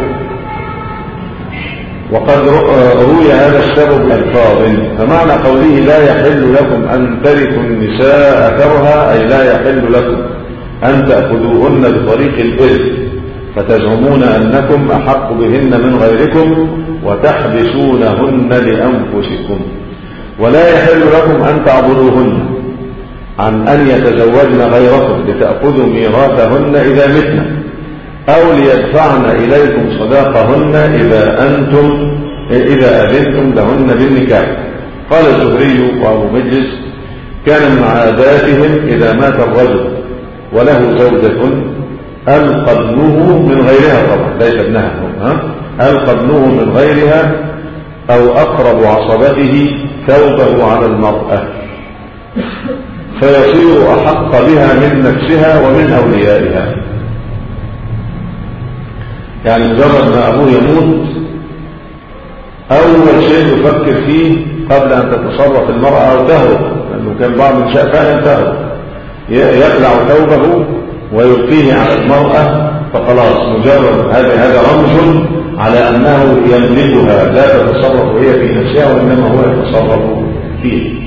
وقد روي هذا السبب ألفاظ، فمعنى قوله لا يحل لكم أن ترثوا النساء كرها أي لا يحل لكم أن تأخذوهن بطريق الإرث فتزعمون أنكم أحق بهن من غيركم وتحبسونهن لأنفسكم. ولا يحل لكم أن تعضلوهن عن أن يتزوجن غيركم لتأخذوا ميراثهن إذا متن أو ليدفعن إليكم صداقهن إذا أنتم إذا أذنتم لهن بالنكاح. قال الزهري وأبو مجلس كان من عاداتهم إذا مات الرجل وله زوجة ألقى ابنه من غيرها، طبعا ليس ابنها، ألقى ابنه من غيرها أو أقرب عصبته ثوبه على المرأة فيصير أحق بها من نفسها ومن أوليائها. يعني مجرد ما أبوه يموت أول شيء يفكر فيه قبل أن تتصرف المرأة أو تهرب، لأنه كان بعض النساء فعلا تهرب، يقلع ثوبه ويلقيه على المرأة فخلاص مجرد هذا هذا رمز على أنه يملكها، لا تتصرف هي في نفسها وإنما هو يتصرف فيه.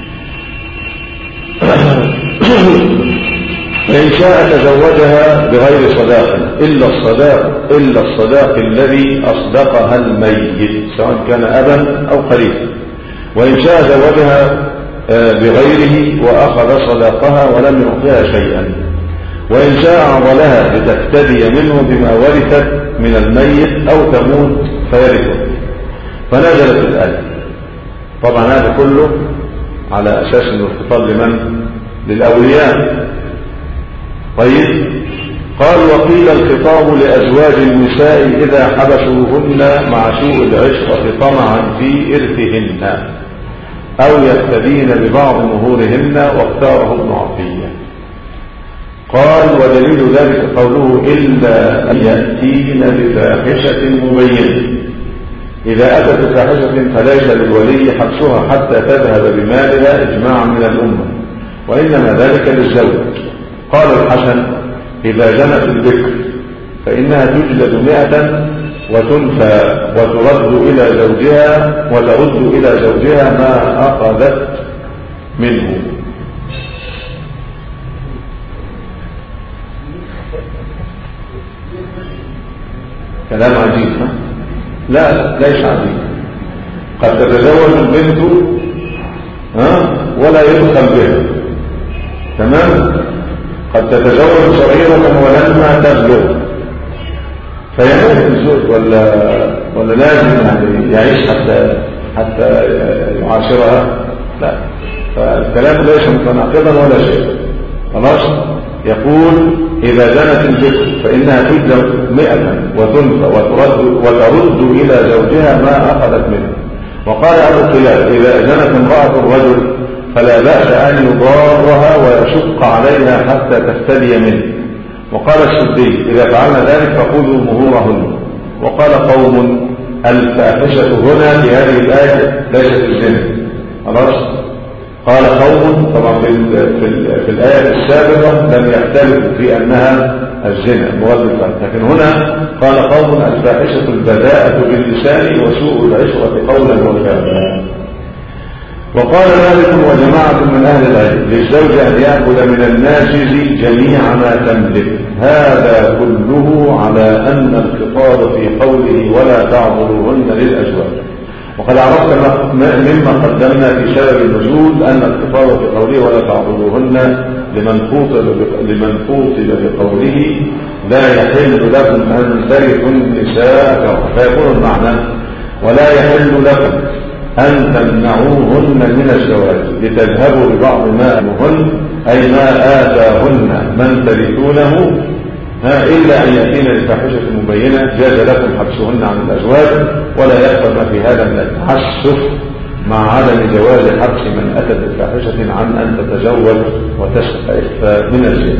فإن شاء تزوجها بغير صداق إلا الصداق إلا الصداق الذي أصدقها الميت سواء كان أبا أو قريبا. وإن شاء زوجها بغيره وأخذ صداقها ولم يعطيها شيئا، وإن شاء عضلها لتفتدي منه بما ورثت من الميت أو تموت فيرثه. فنزلت الآية. طبعا هذا كله على أساس أنه الخطاب لمن؟ للأولياء. طيب، قال وقيل الخطاب لأزواج النساء إذا حبسوهن مع سوء العشرة طمعا في إرثهن أو يفتدين ببعض مهورهن، واختاره ابن عطية. قال ودليل ذلك قوله إلا أن يأتين بفاحشة مبينة. إذا أتت بفاحشة فليس للولي حبسها حتى تذهب بمالها إجماعا من الأمة، وإنما ذلك للزوج. قال الحسن إذا جنت البكر فإنها تجلد مئة وتنفى وترد إلى زوجها وترد إلى زوجها ما أخذت منه. كلام عجيب. ها؟ لا ليس عجيب. قد تتزوج البنت ها ولا يدخل بها، تمام؟ قد تتزوج صغيرة ولما تبلغ فيموت الزوج، ولا ولا لازم يعني يعيش حتى حتى يعاشرها؟ لا، فالكلام ليس متناقضا ولا شيء. خلاص. يقول إذا زنت البكر فإنها تجلد مئة وتنفى وترد وترد إلى زوجها ما أخذت منه. وقال أبو قلاب إذا زنت امرأة الرجل فلا بأس أن يضارها ويشق عليها حتى تفتدي منه. وقال السدي إذا فعلنا ذلك فخذوا مهورهن. وقال قوم الفاحشة هنا في هذه الآية ليست الزنا. خلاص. قال قوم طبعا في, في, في الآية السابقة لم يختلفوا في أنها الزنا بغض الفرق، لكن هنا قال قوم الفاحشة البذاءة باللسان وسوء العشرة قولا وفعلا. وقال مالك وجماعة من أهل العلم للزوج أن يأخذ من الناشز جميع ما تملك. هذا كله على أن الخطاب في قوله ولا تعضلوهن للأزواج. وقد عرفت مما قدمنا في سبب النزول أن الخطاب في قوله ولا تعضلوهن لمن فوصل لمن فوصل بقوله لا يحل لكم أن ترثوا النساء، فيكون المعنى ولا يحل لكم أن تمنعوهن من الزواج لتذهبوا ببعض ما أمهن أي ما آتاهن من ترثونه إلا أن يأتين بفاحشة مبينة جاز لكم حبسهن عن الأزواج، ولا يخفى ما في هذا من التعسف مع عدم جواز حبس من أتت بفاحشة عن أن تتزوج وتستعف من الزنا.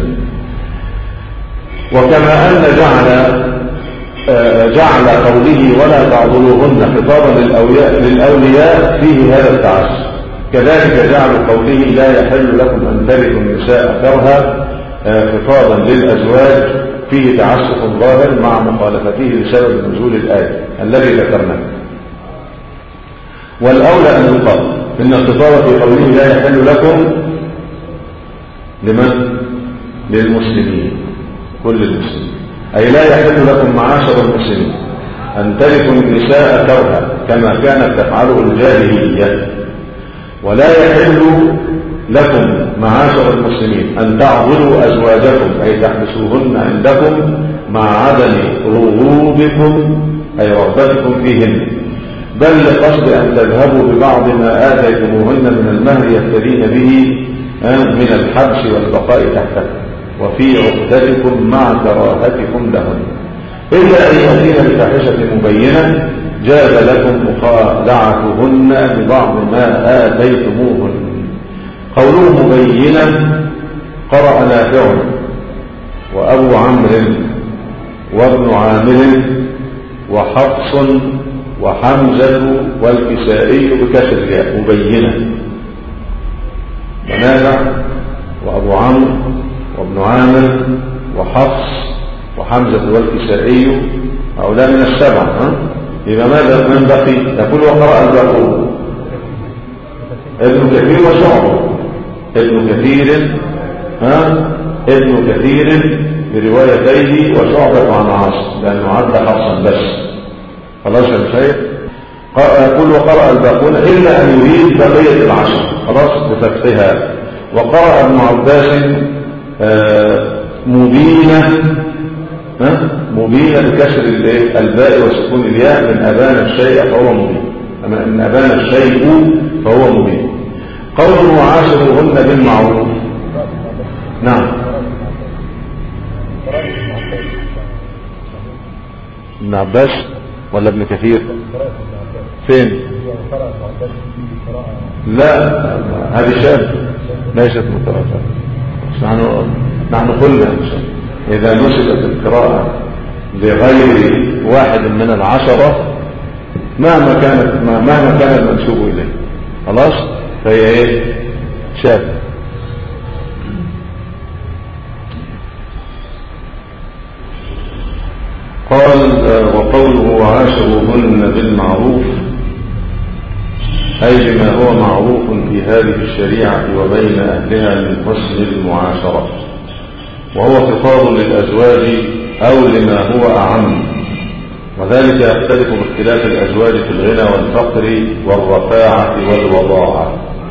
وكما أن جعل جعل قوله ولا تعضلوهن خطابا للأولياء, للأولياء فيه هذا التعسف، كذلك جعل قوله لا يحل لكم أن ترثوا النساء كرها خطابا للأزواج فيه تعسف ظاهر مع مخالفته لسبب نزول الآية الذي ذكرناه. والأولى أن يقال إن الخطاب في قوله لا يحل لكم لمن؟ للمسلمين، كل المسلمين، أي لا يحل لكم معاشر المسلمين أن ترثوا النساء كرها كما كانت تفعله الجاهلية، ولا يحل لكم معاشر المسلمين أن تعضلوا أزواجكم أي تحبسوهن عندكم مع عدم رغوبكم أي رغبتكم فيهن، بل لقصد أن تذهبوا ببعض ما آتيتموهن من المهر يفتدين به من الحبس والبقاء تحتكم وفي عقدتكم مع كراهتكم لهن، إلا أن يأتين بفاحشة مبينة جاز لكم مخادعتهن ببعض ما آتيتموهن. قوله مبينا قرأ نافع وأبو عمرو وابن عامر وحفص وحمزة والكسائي بكسر الياء مبينا. ونافع وأبو عمرو وابن عامر وحفص وحمزة والكسائي هؤلاء من السبعة. إذا ماذا من بقي؟ يقول وقرأ الباقون ابن كثير وشعبه، ابن كثير ها ابن كثير بروايتيه وشعبة عن عاصم لأنه عد حفصا بس. خلاص يا شيخ. يقول وقرأ الباقون إلا أن يريد بقية العشر خلاص بفتحها. وقرأ ابن عباس مبينة مبينة بكسر الباء وسكون الياء من أبان الشيء فهو مبين، من أبان الشيء فهو مبين. قوله وعاشروهن بالمعروف. نعم. ابن عباس ولا ابن كثير؟ فين؟ لا هذه شاذ ليست متواترة. نحن نحن قلنا إذا نسبت القراءة لغير واحد من العشرة مهما كانت مهما كان المنسوب إليه خلاص فهي ايه؟ شاذ. قال وقوله وعاشروهن بالمعروف أي بما هو معروف في هذه الشريعة وبين أهلها من حسن المعاشرة، وهو خطاب للأزواج أو لما هو أعم، وذلك يختلف باختلاف الأزواج في الغنى والفقر والرفاعة والوضاعة.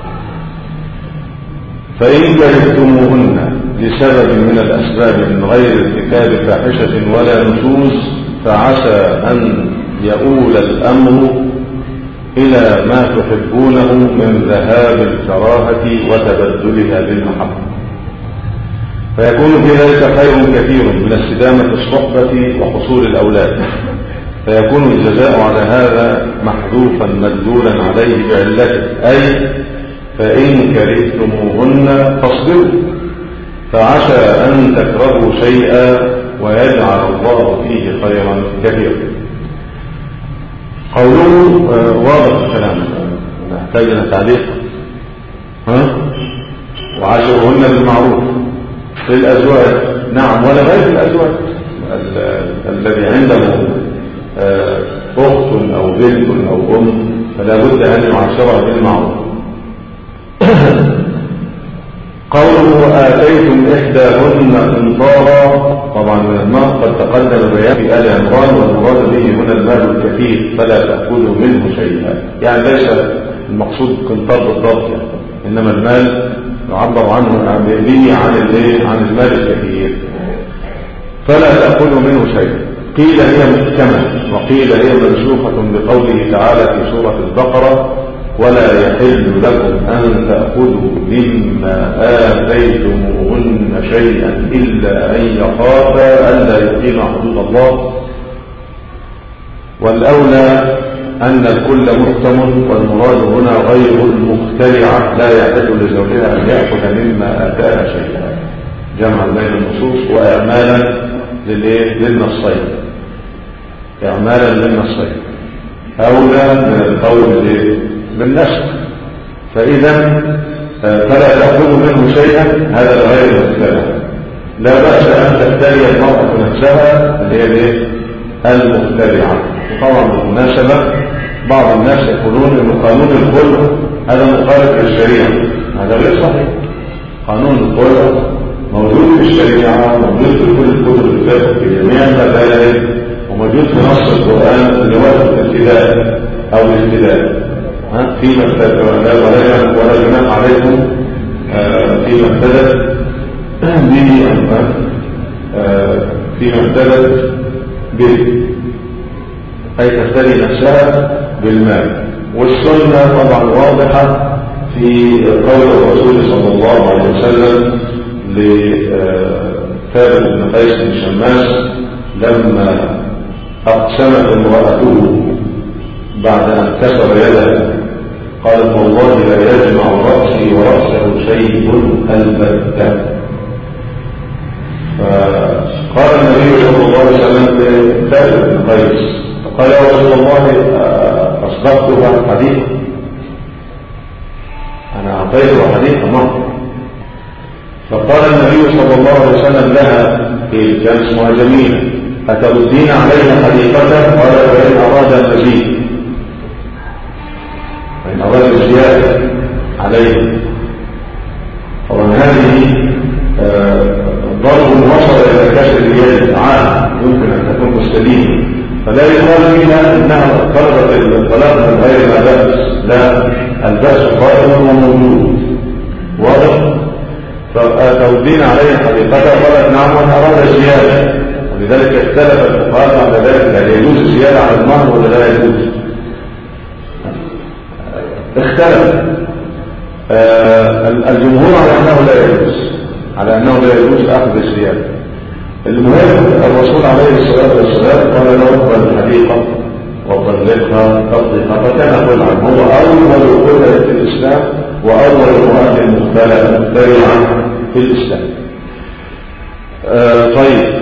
فإن كرهتموهن لسبب من الأسباب من غير ارتكاب فاحشة ولا نشوز فعسى أن يؤول الأمر إلى ما تحبونه من ذهاب الكراهة وتبدلها بالمحبة، فيكون في ذلك خير كثير من استدامة الصحبة وحصول الأولاد، فيكون الجزاء على هذا محذوفا مدلولا عليه بعلته، أي فإن كرهتموهن فاصبروا فعسى أن تكرهوا شيئا ويجعل الله فيه خيرا كثيرا. قوله واضح الكلام نحتاج إلى تعليق. ها وعاشروهن بالمعروف في الأزواج نعم ولا غير الأزواج الذي عنده أخت أو بنت أو أم فلا بد أن يعاشرها بالمعروف. قوله آتيتم إحداهن قنطارا طبعا من المال قد تقدم بيان في آل عمران والمراد به هنا المال الكثير فلا تأكلوا منه شيئا، يعني ليس المقصود قنطار بالضبط يعني. إنما المال يعبر عنه به عن عن المال الكثير فلا تأكلوا منه شيئا. قيل هي محكمة وقيل هي منسوخة بقوله تعالى في سورة البقرة ولا يحل لكم أن تأخذوا مما آتيتموهن شيئا إلا أن يخافا ألا يقيم حدود الله، والأولى أن الكل محكم والمراد هنا غير المخترعة لا يحل لزوجها أن يأخذ مما آتاها شيئا، جمع بين النصوص وإعمالا للنصين إعمالا للنصين أولى من القول بالنسخ. فإذا فلا تأخذ منه شيئا هذا غير مختلف، لا بأس أن تختلي المرأة نفسها اللي هي المختلعة. وطبعا بالمناسبة بعض الناس يقولون أن قانون الخلع هذا مخالف للشريعة، هذا غير صحيح. قانون الخلع موجود في الشريعة موجود في كل الكتب الفقه في جميع المذاهب وموجود في نص القرآن اللي هو الابتداء أو الابتداء فيما ابتدت ولا جناح عليكم فيما ابتدت به فيما ابتدت به أي تفتري نفسها بالمال. والسنة طبعا واضحة في قول الرسول صلى الله عليه وسلم لثابت بن قيس بن شماس لما أقسمت امرأته بعد أن كسر يده قالت والله لا يجمع رأسي ورأسه شيء البتة. فقال النبي صلى الله عليه وسلم لثابت بن قيس فقال يا رسول الله أصدقتها حديثا أنا أعطيته حديثا مرة. فقال النبي صلى الله عليه وسلم لها في كان اسمها جميلة أتردين عليها حديقته؟ قال فإن أراد المزيد فإن أراد الزيادة عليه. طبعا هذه ضرب وصل إلى كسر اليد عام يمكن أن تكون مستديمة فلا يقال فيها أنها طلبت الطلاق من غير ما بأس، لا، البأس قائم وموجود واضح. فتردين عليه حقيقته قالت نعم وانا اراد زياده، ولذلك اختلف الفقهاء بعد ذلك هل يجوز الزياده على المهر ولا لا يجوز. اختلف آه الجمهور على انه لا يجوز، على انه لا يجوز اخذ الزياده. المهم الرسول عليه الصلاه والسلام قال له اقبل الحديقه وطلقها تطليقا، فكان يقول عنه هو اول قدره في الاسلام واول مؤذن مخترعا في الاسلام. آه طيب،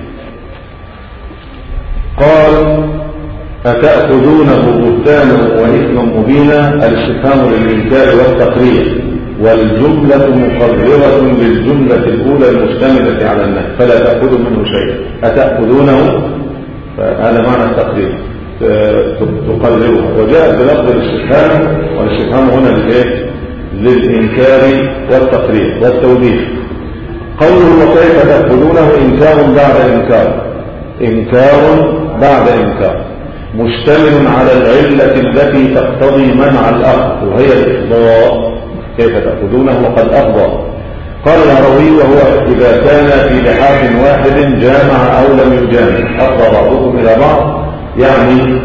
قال أتأخذونه بهتانا وإثما مبينا، الاستفهام للإنكار والتقرير، والجملة مقررة للجملة الأولى المشتملة على النهي، فلا تأخذوا منه شيئا. أتأخذونه فهذا معنى التقرير، تقرره، وجاء بلفظ الاستفهام، والاستفهام هنا للإيه؟ للإنكار والتقرير والتوبيخ. قوله وكيف تأخذونه إنكار بعد إنكار، إنكار بعد إنكار مشتمل على العلة التي تقتضي منع الأخذ، وهي الإفضاء. كيف تأخذونه وقد أفضى؟ قال الهروي وهو إذا كان في لحاف واحد جامع أو لم يجامع، أفضى بعضكم إلى بعض، يعني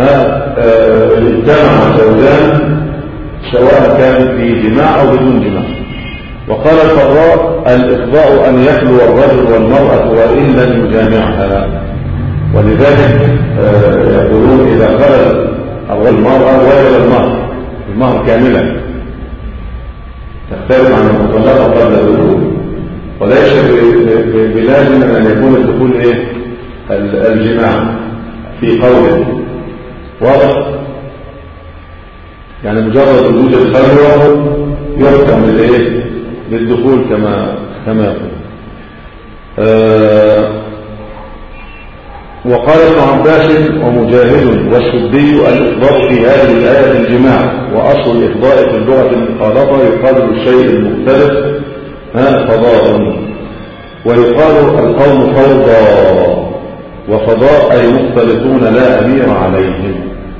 اجتمع زوجان سواء كان في جماع أو بدون جماع. وقال الفراء الإفضاء أن يخلو الرجل والمرأة وإن لم يجامعها، ولذلك يقولون إذا خلت الرجل المرأة وجب المهر، المهر كاملا، تختلف عن المطلقة قبل الدخول، وليس بلازم أن يكون الدخول إيه؟ الجماع في قوله واضح، يعني مجرد وجود الخلوة يحكم للإيه؟ للدخول كما كما يقول. آه وقال ابن عباس ومجاهد والسدي الإفضاء في هذه الآية الجماع، وأصل الإفضاء في اللغة المخالطة، يقال للشيء المختلف فضاء، ويقال القوم فوضى، وفضاء أي مختلطون لا أمير عليهم.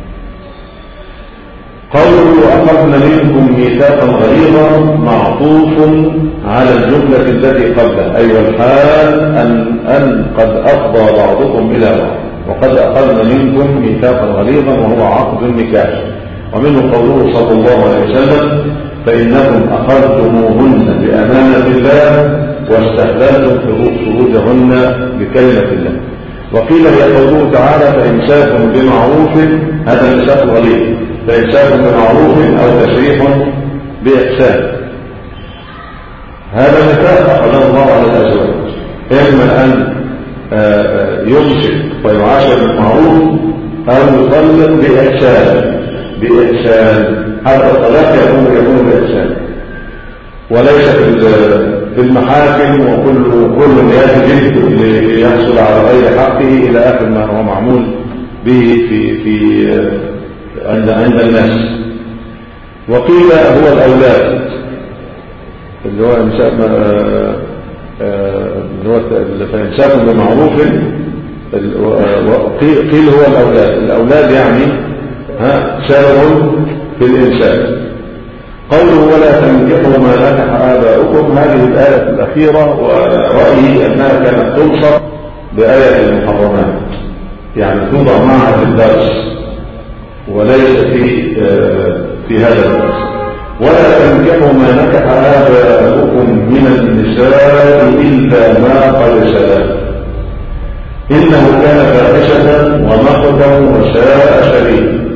قوله وأخذنا منكم ميثاقا غليظا معطوف على الجملة التي قبله، أي والحال أن, أن قد أفضى بعضكم إلى بعض، وقد أخذنا منكم ميثاقا غليظا وهو عقد النكاح. ومنه قوله صلى الله عليه وسلم فإنكم أخذتموهن بأمانة الله واستحللتم فروجهن بكلمة الله. وقيل هي قوله تعالى فإمساك بمعروف، هذا ميثاق غليظ، فإمساك بمعروف أو تشريح بإحسان، هذا ميثاق أخذه الله على الأزواج، إما أن يمسك ويعاشر بالمعروف أو يطلق بإحسان، بإحسان هذا الطلاق يكون يكون بإحسان، وليس في المحاكم وكل كل يجب ليحصل على غير حقه إلى آخر ما هو معمول به في في عند عند الناس. وقيل هو الأولاد اللي هو إمساك اللي هو فإمساك بمعروف، قيل هو الأولاد، الأولاد يعني ها سبب في الإمساك. قوله ولا تنكحوا ما نكح آباؤكم، هذه الآية الأخيرة ورأيي أنها كانت تنصر بآية المحرمات، يعني توضع معها في الدرس وليس في في هذا الدرس. ولا تنكحوا ما نكح آباؤكم من النساء إلا ما قد سلف إنه كان فاحشة ومقتا وساء سبيلا.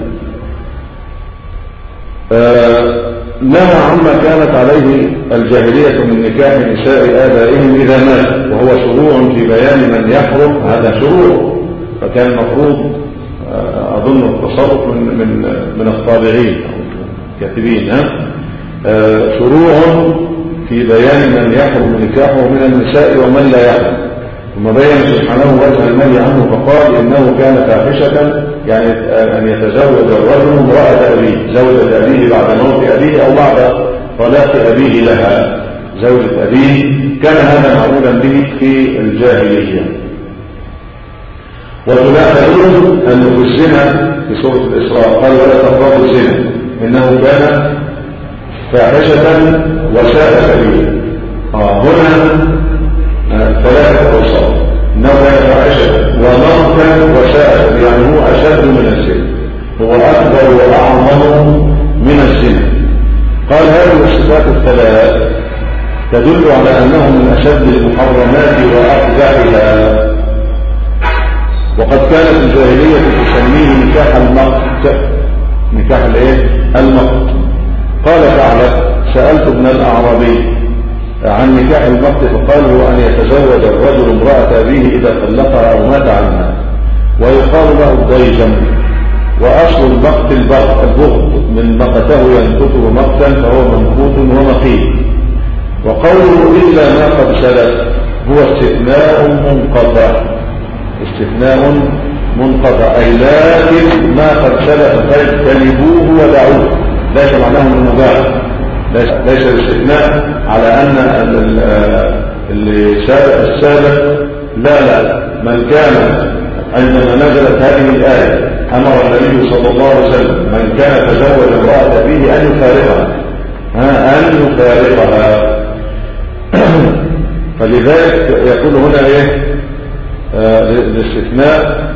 نهى عما كانت عليه الجاهلية من نكاح نساء آبائهم إذا مات، وهو شروع في بيان من يحرم، هذا شروع، فكان المفروض أظن التصرف من من من الطابعين أو الكاتبين، شروع في بيان من يحرم نكاحه من النساء ومن لا يحرم، ثم بين سبحانه وجه المنهي عنه فقال إنه كان فاحشة، يعني أن يتزوج الرجل امرأة أبيه، زوجة أبيه بعد موت أبيه أو بعد طلاق أبيه لها، زوجة أبيه، كان هذا معمولا به في الجاهلية. وتلاحظون أنه في الزنا في سورة الإسراء قال ولا تقربوا الزنا إنه كان فاحشة وساء سبيلا. آه هنا آه ثلاثة أوصاف، إنه كان فاحشة ومقتا وساء سبيلا، يعني هو أشد من الزنا، هو أكبر وأعظم من الزنا. قال هذه الصفات الثلاث تدل على أنه من أشد المحرمات وأقبحها، وقد كانت الجاهلية تسميه نكاح المقت. نكاح الايه؟ المقت. قال تعالى سألت ابن الأعرابي عن نكاح المقت فقال هو أن يتزوج الرجل امرأة أبيه إذا طلقها أو مات عنها، ويقال له الضيجم. وأصل المقت البغض، من مقته ينقته مقتا فهو منقوط ومقيت. وقوله إلا ما قد سلف هو استثناء منقطع، استثناء منقطع أي لكن ما قد سلف فاجتنبوه ودعوه، ليس معناه من مباح، ليس الاستثناء على أن اللي سابق السابق، لا لا، من كان عندما نزلت هذه الآية أمر النبي صلى الله عليه وسلم من كان تزوج امرأة به أن يفارقها، أن يفارقها. فلذلك يقول هنا إيه؟ آه الاستثناء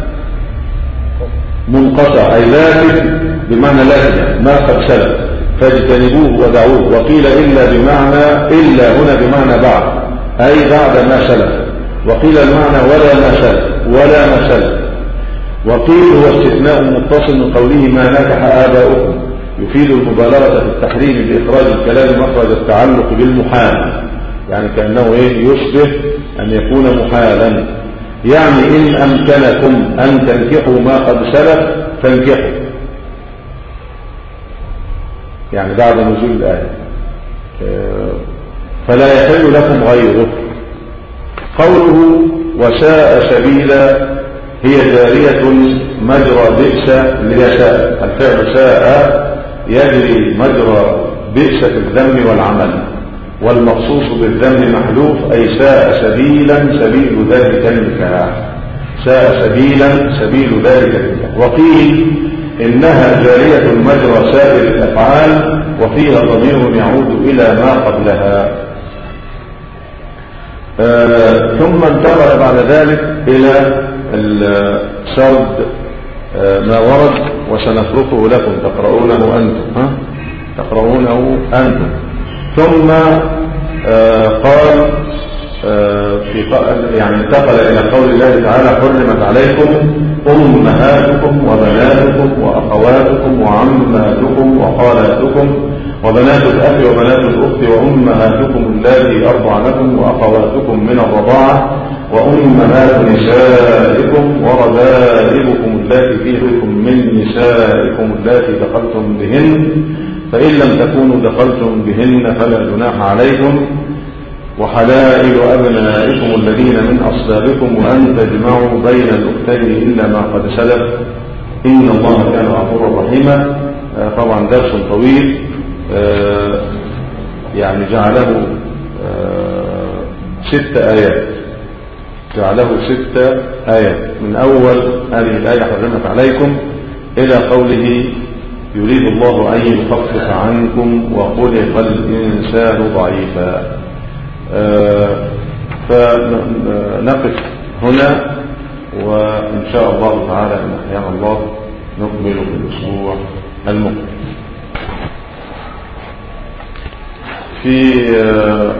منقطع أي لكن بمعنى لكن ما قد سلف فاجتنبوه ودعوه. وقيل إلا بمعنى إلا هنا بمعنى بعد، أي بعد ما سلف. وقيل المعنى ولا ما سلف ولا ما سلف. وقيل هو استثناء متصل من قوله ما نكح آباؤكم، يفيد المبالغة في التحريم بإخراج الكلام مخرج التعلق بالمحال، يعني كأنه إيه؟ يشبه أن يكون محالا، يعني إن أمكنكم أن تنكحوا ما قد سلف فانكحوا، يعني بعد نزول الآية، فلا يحل لكم غيره. قوله وساء سبيلا هي جارية مجرى بئس ليساء، الفعل ساء يجري مجرى بئس في الذم والعمل، والمخصوص بالذم محذوف أي ساء سبيلا سبيل ذلك النكاح، ساء سبيلا سبيل ذلك النكاح. وقيل إنها جارية مجرى سائر الأفعال وفيها ضمير يعود إلى ما قبلها. آه ثم انتقل بعد ذلك إلى السرد آه ما ورد وسنفرقه لكم تقرؤونه أنتم، ها؟ تقرؤونه أنتم. ثم آه قال آه في يعني انتقل إلى قول الله تعالى حرمت عليكم أمهاتكم وبناتكم وأخواتكم وعماتكم وخالاتكم وبنات الأخ وبنات الأخت وأمهاتكم اللاتي أرضعنكم وأخواتكم من الرضاعة وأمهات نسائكم وربائبكم اللاتي في حجوركم من نسائكم اللاتي دخلتم بهن، فإن لم تكونوا دخلتم بهن فلا جناح عليكم، وحلائل أبنائكم الذين من أصلابكم وأن تجمعوا بين الأختين إلا ما قد سلف إن الله كان غفورا رحيما. آه طبعا درس طويل، آه يعني جعله آه ست آيات، جعله ست آيات من أول هذه الآية حرمت عليكم إلى قوله يريد الله أن يخفف عنكم وخلق الإنسان ضعيفا. آه فنقف هنا، وإن شاء الله تعالى إن أحيانا الله نكمل في الأسبوع المقبل. في آه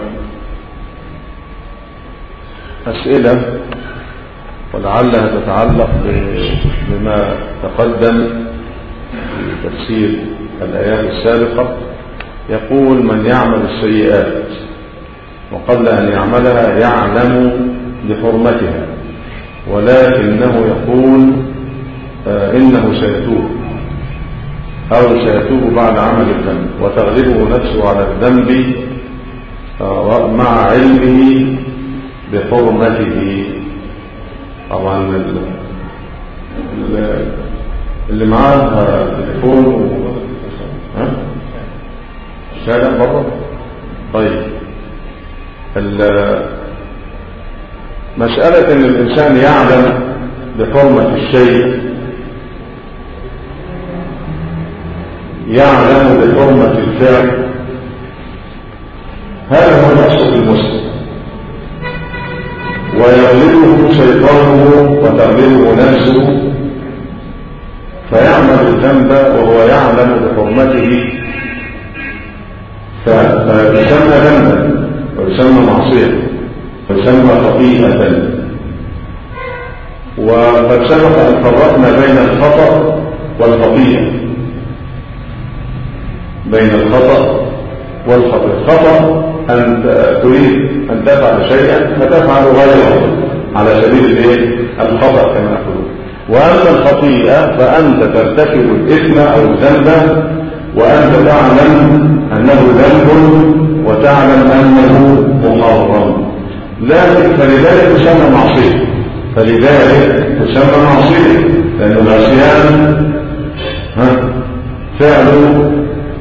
أسئلة ولعلها تتعلق بما تقدم في تفسير الآيات السابقة. يقول من يعمل السيئات وقبل أن يعملها يعلم بحرمتها ولكنه يقول آه إنه سيتوب أو سيتوب بعد عمل الذنب وتغلبه نفسه على الذنب آه مع علمه بحرمته. طبعا اللي معاه تليفون ها الشارع بره. طيب مسألة ان الانسان يعلم بحرمة الشيء، يعلم بحرمة الفعل، هذا هو مقصود المسلم. ويغلبه شيطانه وتغلبه نفسه فيعمل الذنب وهو يعلم بحرمته فيسمى ذنبا ويسمى معصية ويسمى خطيئة. وقد سبق أن فرقنا بين الخطأ والخطيئة، بين الخطأ والخطأ. الخطأ أن تريد أن تفعل شيئا فتفعل غيره على سبيل الايه؟ الخطأ كما نقول. وأما الخطيئة فأنت ترتكب الإثم أو الذنب وأنت تعلم أنه ذنب وتعلم أنه محرم، لكن فلذلك تسمى معصية، فلذلك تسمى معصية، لأن العصيان فعل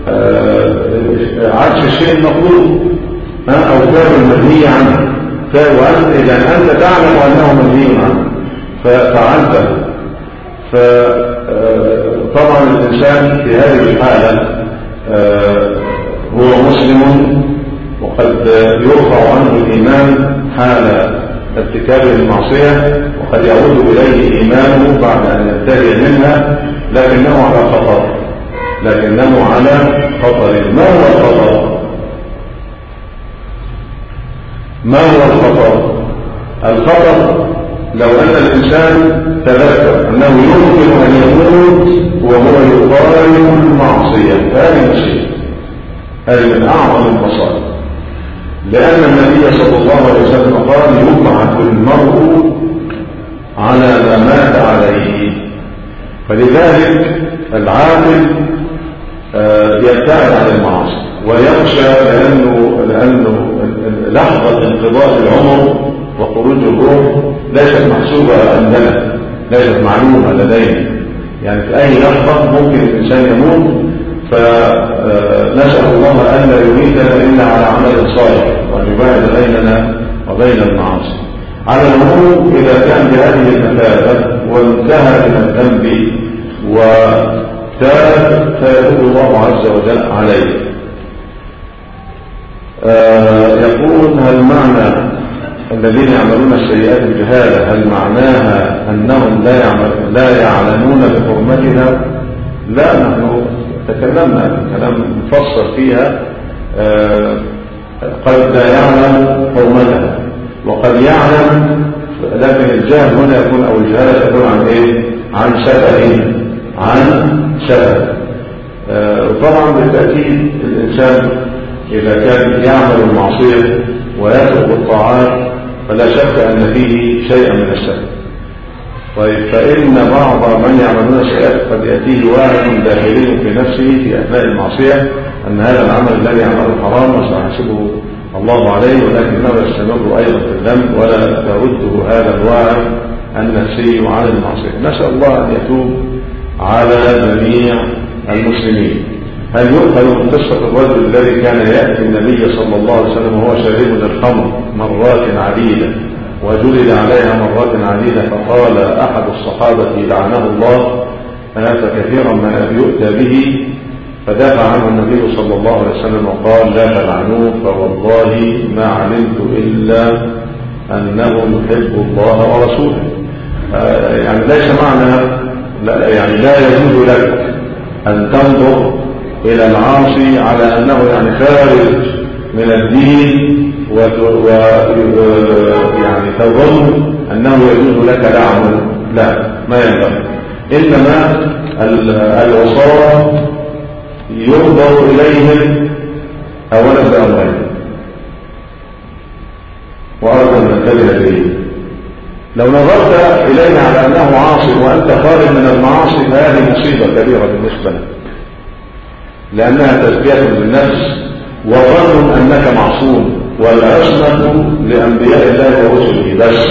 عكس الشيء المطلوب أو فعل المنهي عنه، وأنت إذا أنت تعلم أنه منهي عنه ففعلته. فطبعا الإنسان في هذه الحالة هو مسلم وقد يرفع عنه الإيمان حال ارتكابه المعصية، وقد يعود إليه إيمانه بعد أن ينتهي منها، لكنه على خطر لكنه على خطر. ما هو الخطر؟ ما هو الخطر؟ الخطر لو أن الإنسان تذكر أنه يمكن أن يموت وهو يقارن المعصية، هذه مصيبة، هذه من أعظم المصائب، لأن النبي صلى الله عليه وسلم قال يبعث المرء على ما مات عليه. فلذلك العاقل يبتعد عن المعاصي ويخشى، لأنه, لأنه لحظة انقضاء العمر وخروج الروح ليست محسوبة عندنا، ليست معلومة لدينا، يعني في أي لحظة ممكن الإنسان يموت، فنسأل الله أن لا يميتنا إلا على عمل صالح وأن يباعد بيننا وبين المعاصي. على العموم إذا كان بهذه المثابة وانتهى من الذنب وتاب فيتوب الله عز وجل عليه. آه يقول هل معنى الذين يعملون السيئات بجهالة هل معناها أنهم لا, يعمل لا يعلمون بحرمتها؟ لا، نحن تكلمنا كلام مفصل فيها. آه قد لا يعلم حرمتها وقد يعلم، لكن الجهل هنا يكون أو الجهالة تكون عن إيه؟ عن سبب عن سبب. آه وطبعا بالتأكيد الإنسان إذا كان يعمل المعصية ويترك الطاعات فلا شك أن فيه شيئا من السبب. طيب، فإن بعض من يعملون السيئات قد يأتيه واعظ داخلي في نفسه في أثناء المعصية أن هذا العمل الذي يعمله حرام وسيحاسبه الله عليه، ولكنه يستمر أيضا في الذنب ولا ترده هذا الواعظ النفسي على المعصية. نسأل الله أن يتوب على جميع المسلمين. هل يؤخذ من قصة الرجل الذي كان يأتي النبي صلى الله عليه وسلم وهو شارب الخمر مرات عديدة وجلد عليها مرات عديدة، فقال أحد الصحابة لعنه الله فكثيرا ما يؤتى به، فدافع عنه النبي صلى الله عليه وسلم وقال لا تلعنوه فوالله ما علمت إلا أنه يحب الله ورسوله. آه يعني ليس معنى لا يعني لا يجوز لك أن تنظر إلى العاصي على أنه يعني خارج من الدين ويعني تظن أنه يجوز لك لعنه، لا، ما ينبغي. إنما العصاة ينظر إليهم أولا بأمرين، وأرجو أن ننتبه إليه. لو نظرت إليه على أنه عاصي وأنت خارج من المعاصي فهذه مصيبة كبيرة بالنسبة لك، لأنها تزكية بالنفس وظن أنك معصوم، والعصمة لأنبياء الله ورسله بس.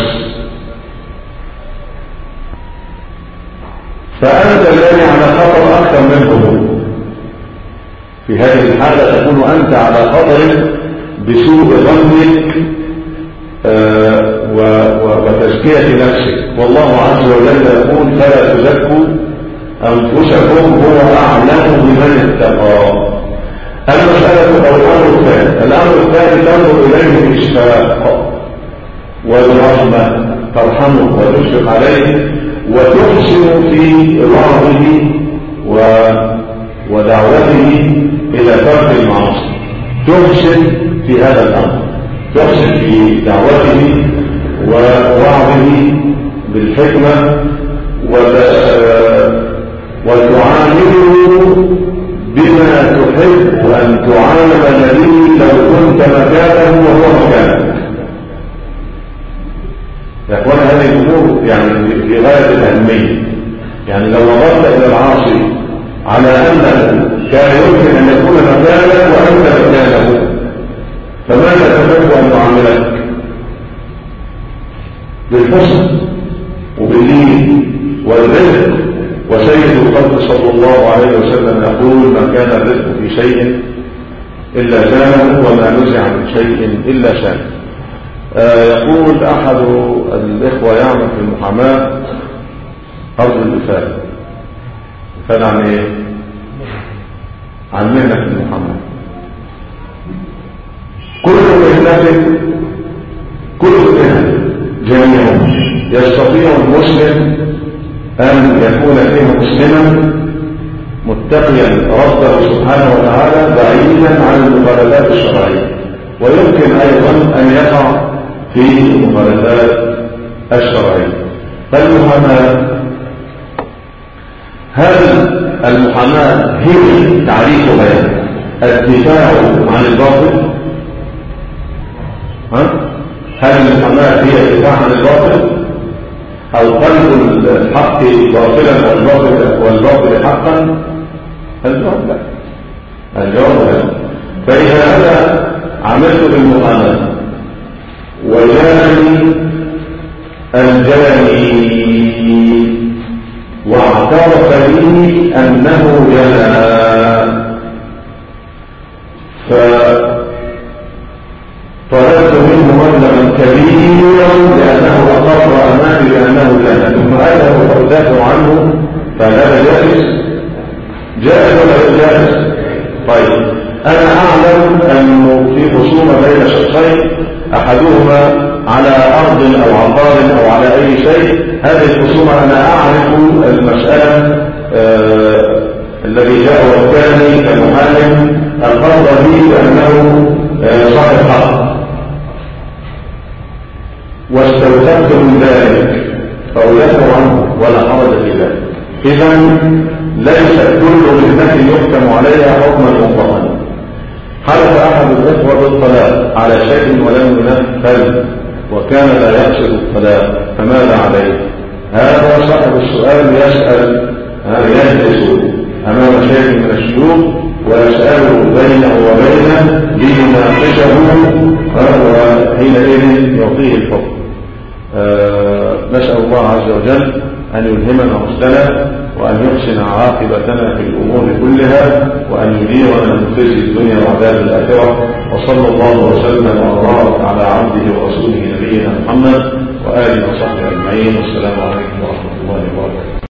فأنت الذي على خطر أكثر منه. في هذه الحالة تكون أنت على خطر بسوء ظنك آه وتزكية نفسك. والله عز وجل يقول فلا تزكوا أنفسكم هو أعلم بمن اتقى. المسألة أو الأمر الثاني الأمر الثاني تنظر إليه بإشفاق والرحمة، ترحمه وتشفق عليه وتحسن في وعظه ودعوته إلى ترك المعاصي. تحسن في هذا الأمر، تحسن في دعوته ووعظه بالحكمة وتعامله بما تحب أن تعامل به لو كنت مكانه وهو مكانك. يا أخوان هذه الأمور يعني في غاية الأهمية. يعني لو نظرت إلى العاصي على أنه كان يمكن أن يكون مكانك وأنت مكانه، فماذا تحب أن تعاملك؟ بالحسن وباللين والرزق. وسيد الخلق صلى الله عليه وسلم يقول ما كان الرزق في شيء إلا شانه وما نزع من شيء إلا شانه. آه يقول أحد الإخوة يعمل في المحاماة أرض الإفادة. إفادة عن إيه؟ عن مهنة المحاماة. كل مهنة كل مهنة جميعا يستطيع المسلم أن يكون فيه مسلما متقيا ربه سبحانه وتعالى بعيدا عن المخالفات الشرعية، ويمكن أيضا أن يقع في المخالفات الشرعية. فالمحاماة، هل المحاماة هي تعريفها الدفاع عن الباطل؟ ها؟ هل المحاماة هي الدفاع عن الباطل أو قلب الحق باطلا والباطل والباطل حقا؟ الجواب لا. الجواب لا. فإذا أنا عملت بالمحاماة وجاني الجاني واعترف لي أنه جنى، فطلبت منه مبلغا كبيرا لأنه أقر أمامي بأنه جنى، ثم أذهب فأدافع عنه، فهذا جائز؟ جائز ولا جائز؟ طيب أنا أعلم أنه في خصومة بين شخصين أحدهما على أرض أو عقار أو على أي شيء، هذه الخصومة أنا أعرف المسألة آه الذي جاء والثاني كمحامٍ القرض لي بأنه آه صاحب حق، واستوثقت من ذلك فأدافع عنه ولا حرج في ذلك. إذا ليس كل مهنة يحكم عليها حكما مطلقا. حلف أحد الإخوة بالطلاق على شيء ولم ينفذ وكان لا يقصد الطلاق، فماذا عليه؟ هذا صاحب السؤال يسأل يجلس أمام شيخ من الشيوخ ويسأله بينه وبينه ليناقشه، وحينئذ يعطيه الحكم. أه نسأل الله عز وجل أن يلهمنا رشدنا وأن يحسن عاقبتنا في الأمور كلها وأن يجيرنا من خزي الدنيا وعذاب الآخرة. وصلى الله وسلم وبارك على عبده ورسوله نبينا محمد وآله وصحبه أجمعين. والسلام عليكم ورحمة الله وبركاته.